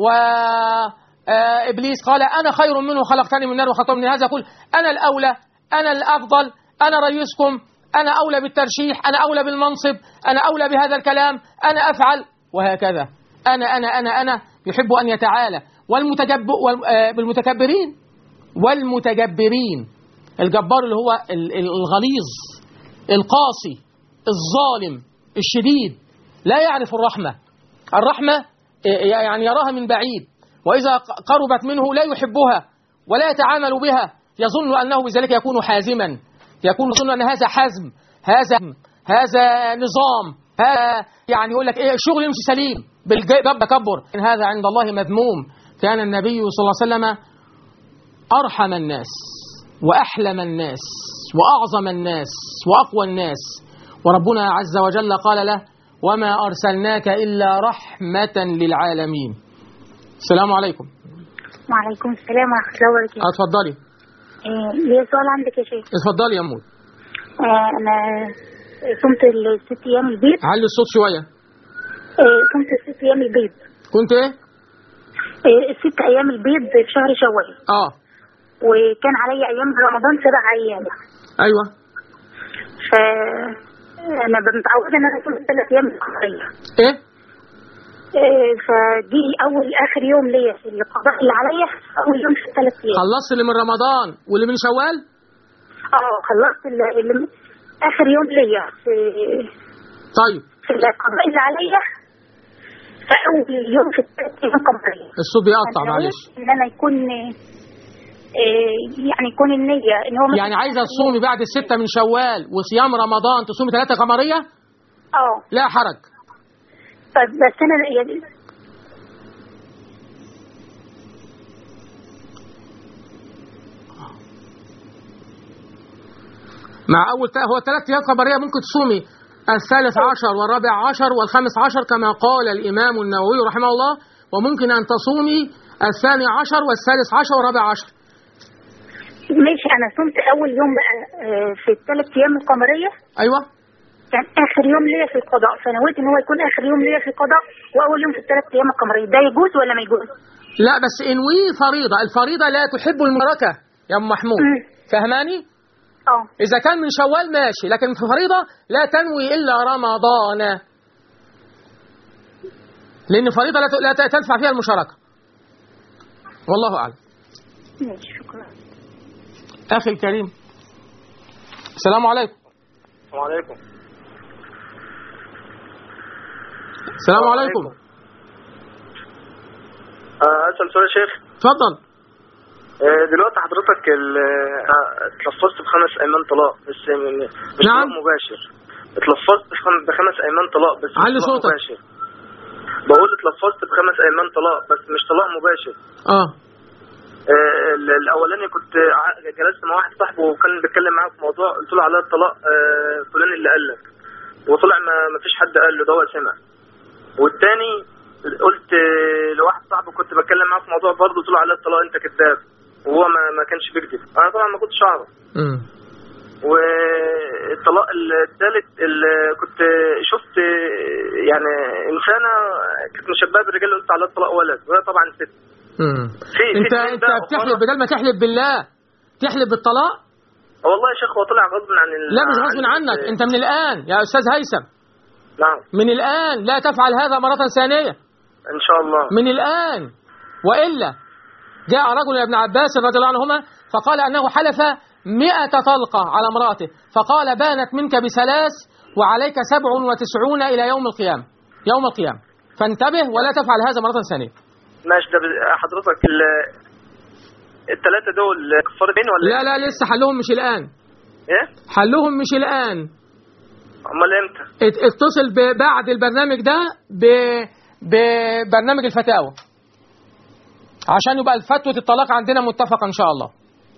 Speaker 2: وإبليس قال أنا خير منه خلقتني من نار وخلقته من هذا، يقول أنا الأولى، أنا الأفضل، أنا رئيسكم، أنا أولى بالترشيح، أنا أولى بالمنصب، أنا أولى بهذا الكلام، أنا أفعل، وهكذا. أنا يحب أن يتعالى. بالمتكبرين والمتجبرين. الجبار اللي هو الغليظ القاسي الظالم الشديد، لا يعرف الرحمة يعني يراها من بعيد، وإذا قربت منه لا يحبها ولا يتعامل بها، يظن أنه بذلك يكون حازما، يظن أن هذا حزم، هذا نظام، هذا يعني يقول لك إيه الشغل يمشي سليم بالجبر تكبر. هذا عند الله مذموم. كان النبي صلى الله عليه وسلم أرحم الناس وأحلم الناس وأعظم الناس وأقوى الناس، وربنا عز وجل قال له وما أرسلناك إلا رحمة للعالمين. السلام عليكم.
Speaker 7: وعليكم السلام ورحمة الله وبركاته.
Speaker 2: اتفضلي.
Speaker 7: ليه سؤال عندك يا شيخ؟
Speaker 2: اتفضلي يا أمود.
Speaker 7: أنا صمت ال6 أيام البيض.
Speaker 2: علي الصوت شوية.
Speaker 7: صمت ال6 أيام البيض.
Speaker 2: كنت إيه؟
Speaker 7: ال6 أيام البيض في شهر شوال. وكان علي أيام رمضان 7 أيام.
Speaker 2: أيوة.
Speaker 7: فأنا متعودة إن أنا أصوم 3 أيام القضية.
Speaker 2: إيه؟
Speaker 7: فدي آخر يوم ليا في القضاء اللي عليا، أول يوم في 3 أيام.
Speaker 2: خلصت اللي من رمضان واللي من شوال؟
Speaker 7: خلصت اللي آخر يوم ليا في.
Speaker 2: طيب.
Speaker 7: في القضاء اللي عليا فأول يوم في 3 أيام قمرية.
Speaker 2: الصوت بيقطع معلش.
Speaker 7: إن أنا يكون يعني يكون النية إن هو
Speaker 2: يعني عايزة تصومي بعد 6 من شوال وصيام رمضان تصومي 3 قمرية؟ لا حرج.
Speaker 7: طيب بس أنا يعني
Speaker 2: مع أول هو 3 أيام قمرية ممكن تصومي 13 و14 و15 كما قال الإمام النووي رحمه الله، وممكن أن تصومي 12 و13 و14.
Speaker 7: ماشي. أنا صمت أول يوم بقى في 3 أيام القمرية.
Speaker 2: أيوة.
Speaker 7: كان آخر يوم ليا في القضاء، فنويت إن هو يكون آخر يوم ليا في القضاء وأول يوم في 3 أيام القمرية. ده يجوز ولا ما يجوز؟
Speaker 2: لا بس انوي فريضة. الفريضة لا تحب المشاركة يا أم محمود. فهماني؟ إذا كان من شوال ماشي، لكن في فريضة لا تنوي إلا رمضان، لأن فريضة لا تنفع فيها المشاركة. والله أعلم.
Speaker 7: ماشي. شكرا.
Speaker 2: أخي الكريم. السلام عليكم.
Speaker 3: وعليكم
Speaker 2: السلام عليكم.
Speaker 3: أسأل سؤال يا شيخ.
Speaker 2: اتفضل.
Speaker 3: دلوقتي حضرتك اتلفظت ب5 أيمان طلاق بس مش
Speaker 2: نعم.
Speaker 3: طلاق مباشر. اتلفظت ب5 أيمان طلاق بس مش
Speaker 2: علي
Speaker 3: طلاق
Speaker 2: صوتك.
Speaker 3: مباشر. بقول اتلفظت ب5 أيمان طلاق بس مش طلاق مباشر. الاولاني كنت جلست مع واحد صاحبه وكان بيتكلم معاه في موضوع، قلت له على الطلاق فلان اللي قال لك، وطلع ما فيش حد قال له، ده هو سمع. والتاني قلت لواحد صاحبه كنت بتكلم معاه في موضوع برضه، قلت له على الطلاق انت كذاب، وهو ما كانش بيكذب. انا طبعا ما كنتش اعرف. والطلاق الثالث اللي كنت شفت
Speaker 8: يعني انسانه كنت مشبهه بالرجال، قلت على الطلاق ولد وهي طبعا ست.
Speaker 2: انت بتحلف بدل ما تحلف بالله تحلف بالطلاق؟
Speaker 8: والله يا شيخ هو طلع غصب عن
Speaker 2: لا مش غصب عنك، انت من الان يا استاذ هيثم،
Speaker 8: نعم
Speaker 2: من الان لا تفعل هذا مرة ثانية
Speaker 8: ان شاء الله،
Speaker 2: من الان. والا جاء رجل يا ابن عباس رضي الله عنهما فقال انه حلف 100 طلقة على امراته، فقال بانت منك بثلاث وعليك 97 الى يوم القيامة، يوم القيامة، فانتبه ولا تفعل هذا مرة ثانية.
Speaker 8: ماشي. ده حضرتك الثلاثة دول كفار بين ولا؟
Speaker 2: لا لسه حلهم مش الآن.
Speaker 8: ايه؟
Speaker 2: حلهم مش الآن.
Speaker 8: امال امتى؟
Speaker 2: اتصل بعد البرنامج ده ببرنامج الفتاوى عشان يبقى فتوى الطلاق عندنا متفقة ان شاء الله.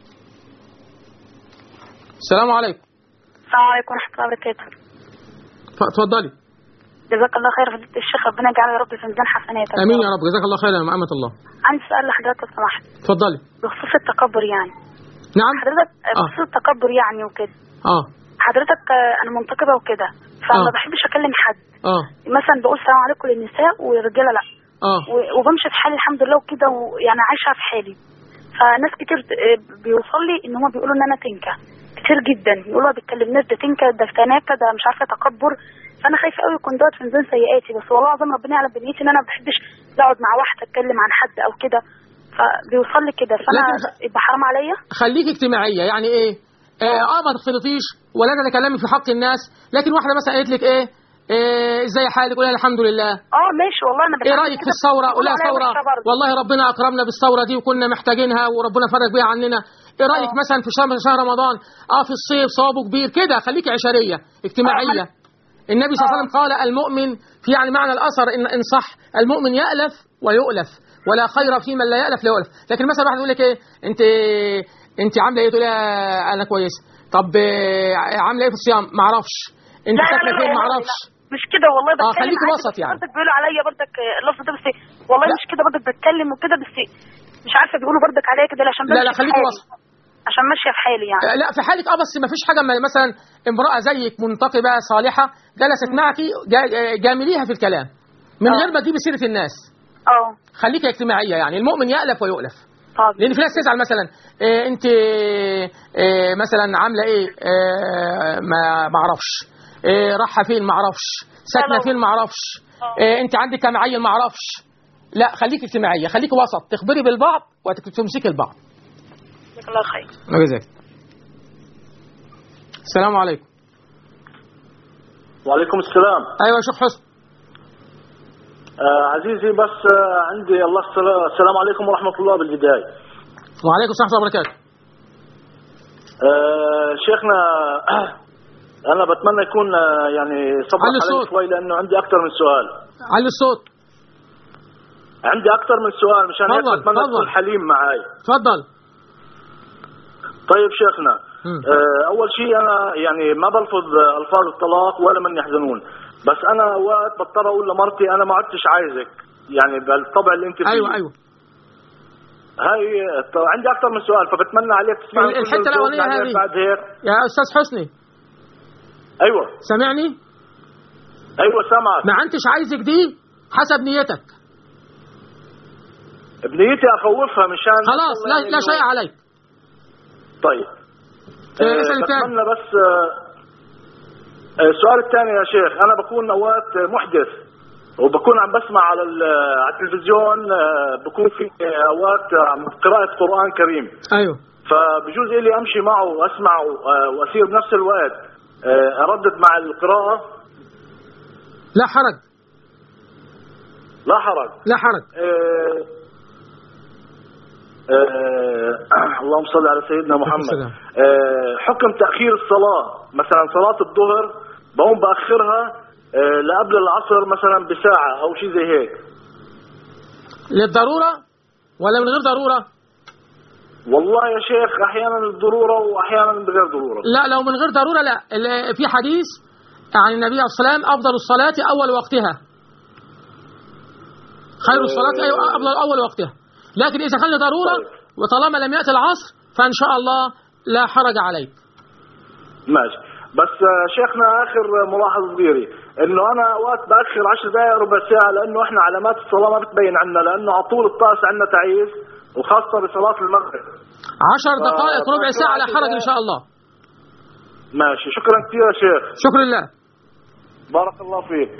Speaker 2: السلام عليكم.
Speaker 7: السلام عليكم ورحمة الله وبركاته.
Speaker 2: اتفضلي.
Speaker 7: جزاك الله خير فضيلة الشيخ، ربنا يجعله يا رب في ميزان حسناتك.
Speaker 2: امين يا رب، جزاك الله خير يا أمة الله.
Speaker 7: عندي سؤال لحضرتك لو سمحت.
Speaker 2: اتفضلي.
Speaker 7: بخصوص التكبر يعني.
Speaker 2: نعم.
Speaker 7: حضرتك بخصوص التكبر يعني وكده. حضرتك انا منتقبة وكده، فما بحبش اكلم حد. مثلا بقول السلام عليكم للنساء والرجالة لا. وبمشي في حالي الحمد لله وكده، ويعني عايشة في حالي. فناس كتير بيوصل لي ان هم بيقولوا ان انا تنكة كتير جدا، يقولوا ما بتكلمناش، ده تنكة، ده تناكة، ده مش عارفة تكبر. فانا خايفه قوي يكون دوت في ميزان سيئاتي، بس والله العظيم ربنا يعلم بنيتي ان انا ما بحبش اقعد مع واحده اتكلم عن حد او كده، فبيوصل لي كده، فانا يبقى حرام عليا.
Speaker 2: خليك اجتماعيه، يعني ايه؟ ما تختلطيش ولا تتكلمي في حق الناس، لكن واحده مثلا قالت لك ايه ازاي حالك؟ قولي الحمد لله.
Speaker 7: ماشي والله انا
Speaker 2: ايه رايك في الثوره؟ قولي ثوره والله ربنا اكرمنا بالثوره دي وكنا محتاجينها وربنا فرج بيها عننا. ايه رايك مثلا في شهر رمضان في الصيف صوابه كبير كده؟ خليكي عشريه اجتماعيه. النبي صلى الله عليه وسلم قال المؤمن في يعني معنى الأثر إن صح المؤمن يألف ويؤلف ولا خير في من لا يألف لا يؤلف. لكن مثلا واحد يقول لك ايه انت عامله ايه؟ تقول انا كويس. طب عامله ايه في الصيام؟ ما اعرفش. انت ساكنه فين؟ ما اعرفش.
Speaker 7: مش كده والله بتكلم.
Speaker 2: خليكي وسط يعني.
Speaker 7: برضك بيقولوا عليا برضك اللفظ ده، بس والله لا. مش كده برضك بتكلم وكده، بس مش عارفه بيقولوا برضك عليا كده عشان
Speaker 2: لا خليكي وسط
Speaker 7: عشان ماشيه في حالي يعني.
Speaker 2: لا في حالك بس ما فيش حاجه. مثلا امراه زيك منتقبه صالحه جلست معك جامليها في الكلام من غير ما تجيبي سيره الناس. خليكي اجتماعيه، يعني المؤمن يألف ويؤلف. لان في ناس تزعل مثلا انت مثلا عامله ايه ما اعرفش، رايحه فين ما اعرفش، ساكنه فين ما اعرفش، انت عندك كام عيل ما اعرفش. لا خليكي اجتماعيه، خليكي وسط، تخبري بالبعض وتمسكي البعض.
Speaker 7: جزاك الله خير.
Speaker 2: جزاك. السلام عليكم.
Speaker 9: وعليكم السلام.
Speaker 2: ايوه يا شيخ حسن.
Speaker 9: عزيزي بس عندي الله السلام عليكم ورحمة الله بالبداية.
Speaker 2: وعليكم السلام ورحمة الله وبركاته.
Speaker 9: شيخنا أنا بتمنى يكون يعني صبر علي شوي لأنه عندي أكثر من سؤال.
Speaker 2: علي الصوت.
Speaker 9: عندي أكثر من سؤال مشان هيك بتمنى تكون حليم معي.
Speaker 2: تفضل.
Speaker 9: طيب شيخنا أول شيء أنا يعني ما بلفظ ألفاظ الطلاق ولا من يحزنون، بس أنا وقت بضطر أقول لمرتي أنا ما عدتش عايزك، يعني بالطبع اللي أنت فيه.
Speaker 2: أيوه
Speaker 9: هاي عندي أكثر من سؤال فبتمنى عليك تسمعني
Speaker 2: الحتة الأولانية هذه
Speaker 9: بعد هيك.
Speaker 2: يا أستاذ حسني.
Speaker 9: أيوه
Speaker 2: سامعني؟
Speaker 9: أيوه سامعك.
Speaker 2: ما أنتش عايزك دي حسب نيتك.
Speaker 9: بنيتي أخوفها مشان
Speaker 2: خلاص لا شيء عليك.
Speaker 9: طيب بتمنى بس السؤال الثاني يا شيخ، أنا بكون أوقات محدث وبكون عم بسمع على التلفزيون، بكون في أوقات قراءة قرآن كريم.
Speaker 2: أيوه.
Speaker 9: فبجوز إلي أمشي معه وأسمعه وأسير بنفس الوقت أردد مع القراءة.
Speaker 2: لا حرج.
Speaker 9: لا حرج.
Speaker 2: لا حرج.
Speaker 9: اللهم صل على سيدنا محمد. حكم تأخير الصلاة، مثلا صلاة الظهر بقوم بأخرها لقبل العصر مثلا بساعة أو شيء زي هيك.
Speaker 2: للضرورة ولا من غير ضرورة؟
Speaker 9: والله يا شيخ أحيانا الضرورة وأحيانا بغير ضرورة.
Speaker 2: لا لو من غير ضرورة لا. في حديث عن النبي عليه الصلاة والسلام أفضل الصلاة أول وقتها، خير الصلاة أول وقتها. لكن إذا كان ضرورة وطالما لم يأتي العصر فإن شاء الله لا حرج عليك.
Speaker 9: ماشي. بس شيخنا اخر ملاحظ صغيري، انه انا اوقات باخر 10 دقائق ربع ساعه، لانه احنا علامات الصلاه ما بتبين عنا، لانه على طول الطقس عندنا تعيس، وخاصه بصلاه المغرب.
Speaker 2: 10 دقائق ربع ساعه لا حرج ان شاء الله.
Speaker 9: ماشي، شكرا كثير يا شيخ.
Speaker 2: شكرا لله.
Speaker 9: بارك الله فيك.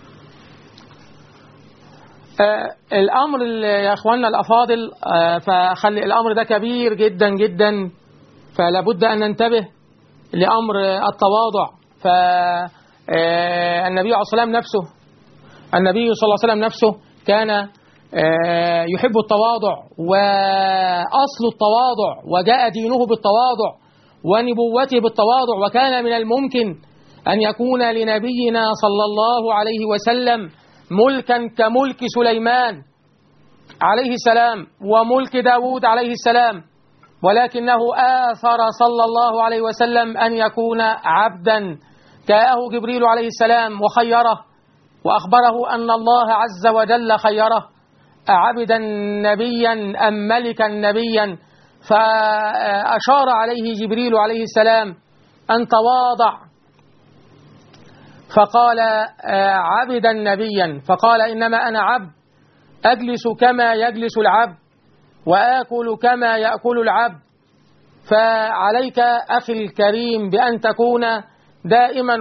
Speaker 2: الامر يا اخواننا الافاضل، فخلي الامر ده كبير جدا جدا، فلا بد ان ننتبه لامر التواضع. فالنبي عليه الصلاه والسلام نفسه، النبي صلى الله عليه وسلم نفسه كان يحب التواضع، واصل التواضع، وجاء دينه بالتواضع ونبوته بالتواضع. وكان من الممكن ان يكون لنبينا صلى الله عليه وسلم ملكا كملك سليمان عليه السلام وملك داود عليه السلام، ولكنه آثر صلى الله عليه وسلم أن يكون عبدا. جاءه جبريل عليه السلام وخيره وأخبره أن الله عز وجل خيره عبدا نبيا أم ملكا نبيا، فأشار عليه جبريل عليه السلام أن تواضع، فقال عبدا نبيا، فقال إنما أنا عبد أجلس كما يجلس العبد وآكل كما يأكل العبد. فعليك أخي الكريم بأن تكون دائما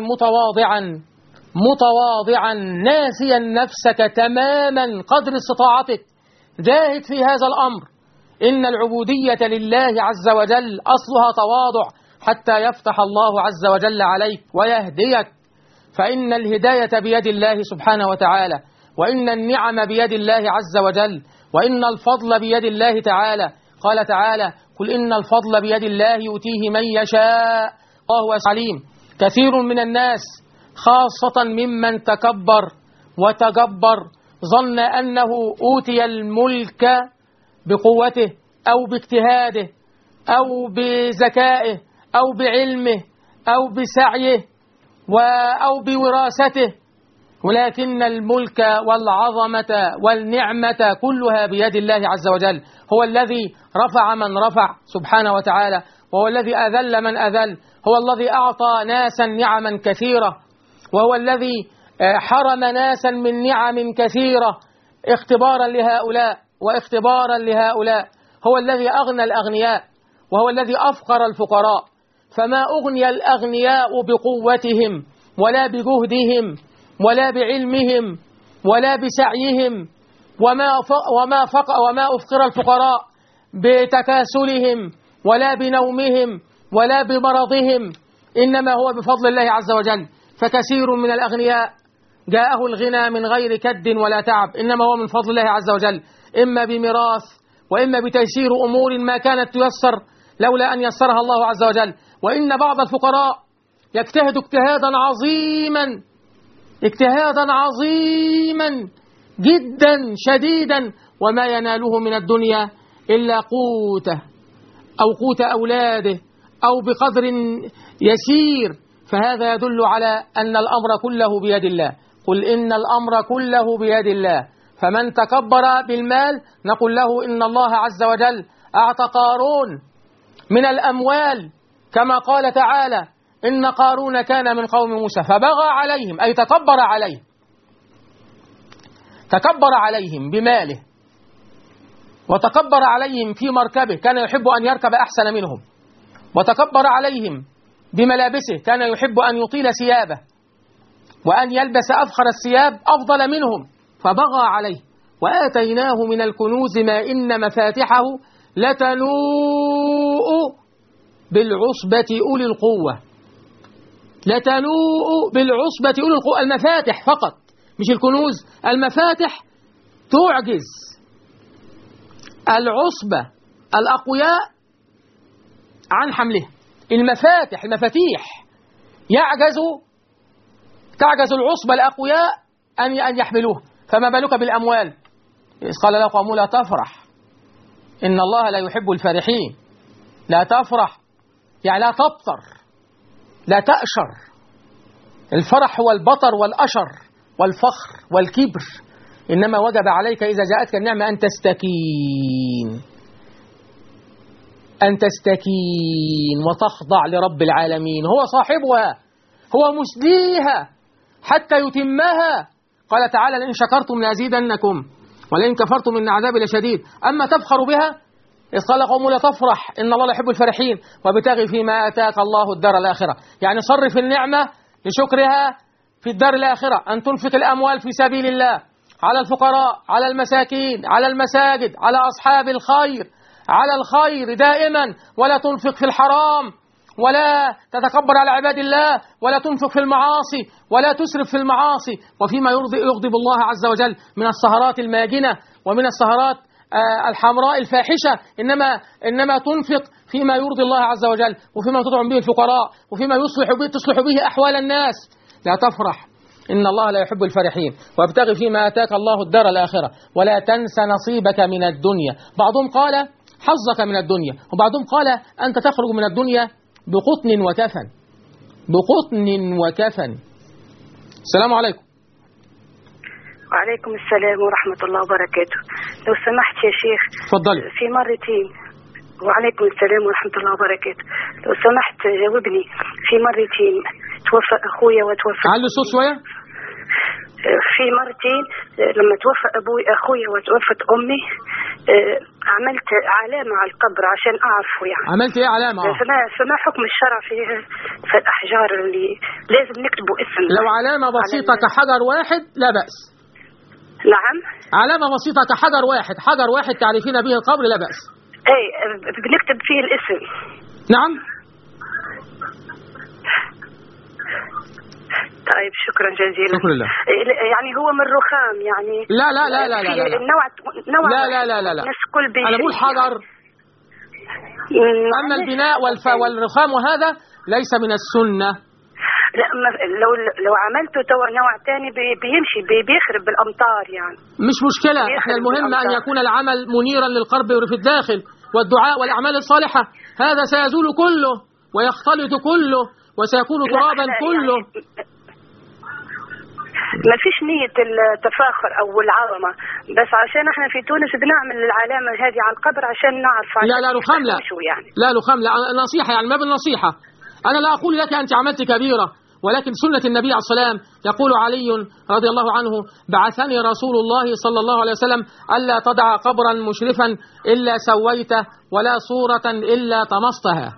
Speaker 2: متواضعا ناسيا نفسك تماما قدر استطاعتك. جاهد في هذا الأمر. إن العبودية لله عز وجل أصلها تواضع حتى يفتح الله عز وجل عليك ويهديك، فإن الهداية بيد الله سبحانه وتعالى، وإن النعم بيد الله عز وجل، وإن الفضل بيد الله تعالى. قال تعالى: قل إن الفضل بيد الله يؤتيه من يشاء وهو عليم. كثير من الناس خاصة ممن تكبر وتجبر ظن أنه أوتي الملك بقوته أو باجتهاده أو بذكائه أو بعلمه أو بسعيه أو بوراثته، ولكن الملك والعظمة والنعمة كلها بيد الله عز وجل. هو الذي رفع من رفع سبحانه وتعالى، وهو الذي أذل من أذل، هو الذي أعطى ناسا نعما كثيرة، وهو الذي حرم ناسا من نعم كثيرة اختبارا لهؤلاء واختبارا لهؤلاء. هو الذي أغنى الأغنياء وهو الذي أفقر الفقراء، فما أغني الأغنياء بقوتهم ولا بجهدهم ولا بعلمهم ولا بسعيهم، وما أفقر الفقراء بتكاسلهم ولا بنومهم ولا بمرضهم، إنما هو بفضل الله عز وجل. فكثير من الأغنياء جاءه الغنى من غير كد ولا تعب، إنما هو من فضل الله عز وجل، إما بميراث وإما بتيسير أمور ما كانت تيسر لولا أن يسرها الله عز وجل. وإن بعض الفقراء يجتهد اجتهادا عظيما جدا شديدا، وما يناله من الدنيا إلا قوته أو قوت أولاده أو بقدر يسير. فهذا يدل على أن الأمر كله بيد الله. قل إن الأمر كله بيد الله. فمن تكبر بالمال نقول له إن الله عز وجل أعطى قارون من الأموال، كما قال تعالى: إن قارون كان من قوم موسى فبغى عليهم، أي تكبر عليهم بماله، وتكبر عليهم في مركبه، كان يحب أن يركب أحسن منهم، وتكبر عليهم بملابسه، كان يحب أن يطيل ثيابه وأن يلبس أفخر الثياب أفضل منهم، فبغى عليه. وآتيناه من الكنوز ما إن مفاتحه لتنوء بالعصبة أولي القوة. المفاتح فقط مش الكنوز، المفاتح تعجز العصبة الأقوياء عن حمله. المفاتيح تعجز العصبة الأقوياء أن يحملوه، فما بالك بالأموال؟ إذ قال له قومه: لا تفرح إن الله لا يحب الفرحين. لا تفرح يعني لا تبطر، لا تأشر. الفرح هو البطر والأشر والفخر والكبر، إنما وجب عليك إذا جاءتك النعمة أن تستكين. أن تستكين وتخضع لرب العالمين، هو صاحبها، هو مسديها حتى يتمها. قال تعالى: لئن شكرتم لأزيدنكم ولئن كفرتم إن عذابي لشديد. أما تفخر بها إذ قال قوم لا تفرح إن الله لا يحب الفرحين وابتغ فيما آتاك الله الدار الآخرة. يعني صرف النعمة لشكرها في الدار الآخرة، أن تنفق الأموال في سبيل الله على الفقراء، على المساكين، على المساجد، على أصحاب الخير، على الخير دائما، ولا تنفق في الحرام، ولا تتكبر على عباد الله، ولا تنفق في المعاصي، ولا تسرف في المعاصي، وفيما يغضب الله عز وجل من السهرات الماجنة ومن السهرات الحمراء الفاحشة، إنما تنفق فيما يرضي الله عز وجل، وفيما تطعم به الفقراء، وفيما تصلح به أحوال الناس. لا تفرح إن الله لا يحب الفرحين وابتغ فيما آتاك الله الدار الآخرة ولا تنس نصيبك من الدنيا. بعضهم قال حظك من الدنيا، وبعضهم قال أنت تخرج من الدنيا بقطن وكفن. بقطن وكفن. السلام عليكم.
Speaker 7: وعليكم السلام ورحمة الله وبركاته. لو سمحت يا شيخ
Speaker 2: تفضلي.
Speaker 7: في مرتين. وعليكم السلام ورحمة الله وبركاته. لو سمحت جاوبني، في مرتين توفى أخويا وتوفى.
Speaker 2: علي الصوت شوية.
Speaker 7: في مرتين لما توفى أخويا وتوفت أمي عملت علامة على القبر عشان أعرفه. يعني
Speaker 2: عملت إيه علامة؟
Speaker 7: فما حكم الشرع في الأحجار اللي لازم نكتبوا اسم؟
Speaker 2: لو علامة بسيطة كحجر واحد لا بأس.
Speaker 7: نعم.
Speaker 2: علامة بسيطة كحجر واحد، حجر واحد تعرفين به القبر لا بأس.
Speaker 7: أي بنكتب فيه الاسم.
Speaker 2: نعم.
Speaker 7: طيب شكرا جزيلا.
Speaker 2: شكرا لله.
Speaker 7: يعني هو من الرخام يعني؟
Speaker 2: لا لا لا لا لا لا
Speaker 7: نوع
Speaker 2: لا لا لا لا لا. أنا بقول حجر. أما البناء والرخام وهذا ليس من السنة.
Speaker 7: لا لو عملته نوع ثاني بيمشي بيخرب بالأمطار يعني.
Speaker 2: مش مشكلة، احنا المهم أن يكون العمل منيرا للقلب في الداخل، والدعاء والأعمال الصالحة هذا سيزول كله ويختلط كله وسيكون ترابا كله.
Speaker 7: ما فيش نية التفاخر أو العظمة، بس عشان احنا في تونس بنعمل العلامة هذه على القبر عشان نعرف.
Speaker 2: لا رخام لا.
Speaker 7: يعني.
Speaker 2: لا رخام لا، نصيحة يعني ما بالنصيحة. أنا لا أقول لك أنت عملت كبيرة، ولكن سنة النبي عليه السلام يقول علي رضي الله عنه: بعثني رسول الله صلى الله عليه وسلم ألا تدع قبرا مشرفا إلا سويته ولا صورة إلا طمستها.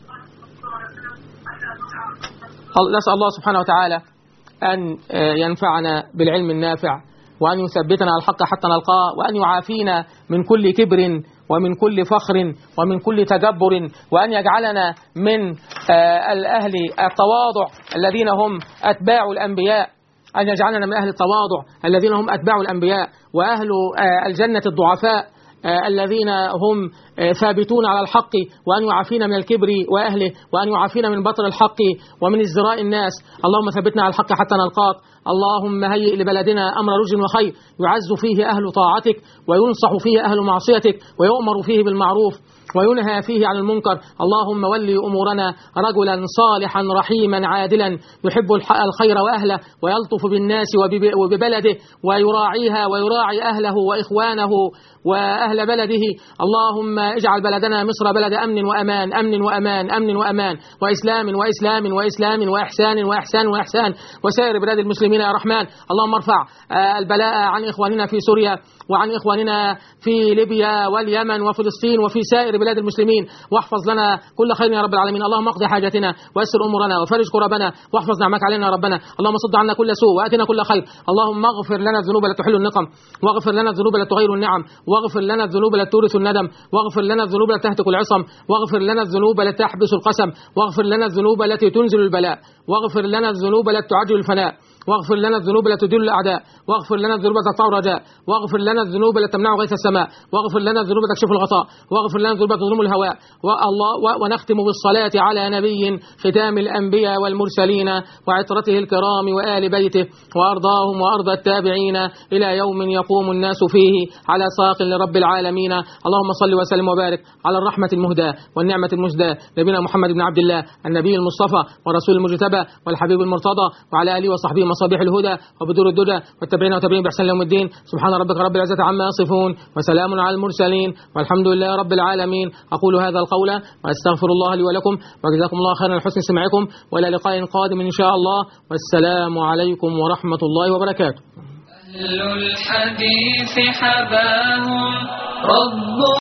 Speaker 2: نسأل الله سبحانه وتعالى أن ينفعنا بالعلم النافع، وأن يثبتنا على الحق حتى نلقاه، وأن يعافينا من كل كبر ومن كل فخر ومن كل تجبر، وأن يجعلنا من الأهل التواضع الذين هم أتباع الأنبياء، أن يجعلنا من أهل التواضع الذين هم أتباع الأنبياء، وأهل الجنة الضعفاء الذين هم ثابتون على الحق، وأن يعافينا من الكبر وأهله، وأن يعافينا من بطر الحق ومن ازدراء الناس. اللهم ثبتنا على الحق حتى نلقاك. اللهم هيئ لبلدنا أمر رشد وخير، يعز فيه أهل طاعتك وينصح فيه أهل معصيتك، ويؤمر فيه بالمعروف وينهى فيه عن المنكر. اللهم ولي أمورنا رجلا صالحا رحيما عادلا يحب الخير وأهله، ويلطف بالناس وببلده، ويراعيها ويراعي أهله وإخوانه وأهل بلده. اللهم اجعل بلدنا مصر بلد أمن وأمان، أمن وأمان، أمن وأمان، وإسلام وإسلام وإسلام وإحسان وإحسان وإحسان، وسائر بلاد المسلمين يا رحمن. اللهم ارفع البلاء عن إخواننا في سوريا، وعن إخواننا في ليبيا واليمن وفلسطين وفي سائر بلاد المسلمين، واحفظ لنا كل خير يا رب العالمين. اللهم اقضي حاجاتنا ويسر أمورنا وفرج كربنا، واحفظ نعمك علينا يا ربنا. اللهم صد عنا كل سوء وآتنا كل خير. اللهم اغفر لنا الذنوب التي تحل النقم، واغفر لنا الذنوب التي تغير النعم، واغفر لنا الذنوب التي تورث الندم، واغفر لنا الذنوب التي تهتك العصم، واغفر لنا الذنوب التي تحبس القسم، واغفر لنا الذنوب التي تنزل البلاء، واغفر لنا الذنوب التي تعجل الفناء، واغفر لنا الذنوب التي تدل الأعداء، واغفر لنا الذنوب التي تقطع الرجاء، واغفر لنا الذنوب التي تمنع غيث السماء، واغفر لنا الذنوب التي تكشف الغطاء، واغفر لنا الذنوب التي تظلم الهواء. ونختم بالصلاة على نبي ختام الأنبياء والمرسلين وعطرته الكرام وآل بيته، وأرضاهم وأرضى التابعين إلى يوم يقوم الناس فيه على ساق لرب العالمين. اللهم صل وسلم وبارك على الرحمة المهداة والنعمة المسداة نبينا محمد بن عبد الله النبي المصطفى والرسول المجتبى والحبيب المرتضى، وعلى آله وصحبه بمصابيح الهدى وبدور الدجى والتابعين وتابعين بإحسان يوم الدين. سبحان ربك رب العزة عما يصفون وسلام على المرسلين والحمد لله رب العالمين. أقول هذا القول وأستغفر الله لي ولكم وجزاكم الله خيرا لحسن سماعكم وإلى لقاء قادم إن شاء الله والسلام عليكم ورحمة الله وبركاته.
Speaker 1: أهل الحديث حباهم رب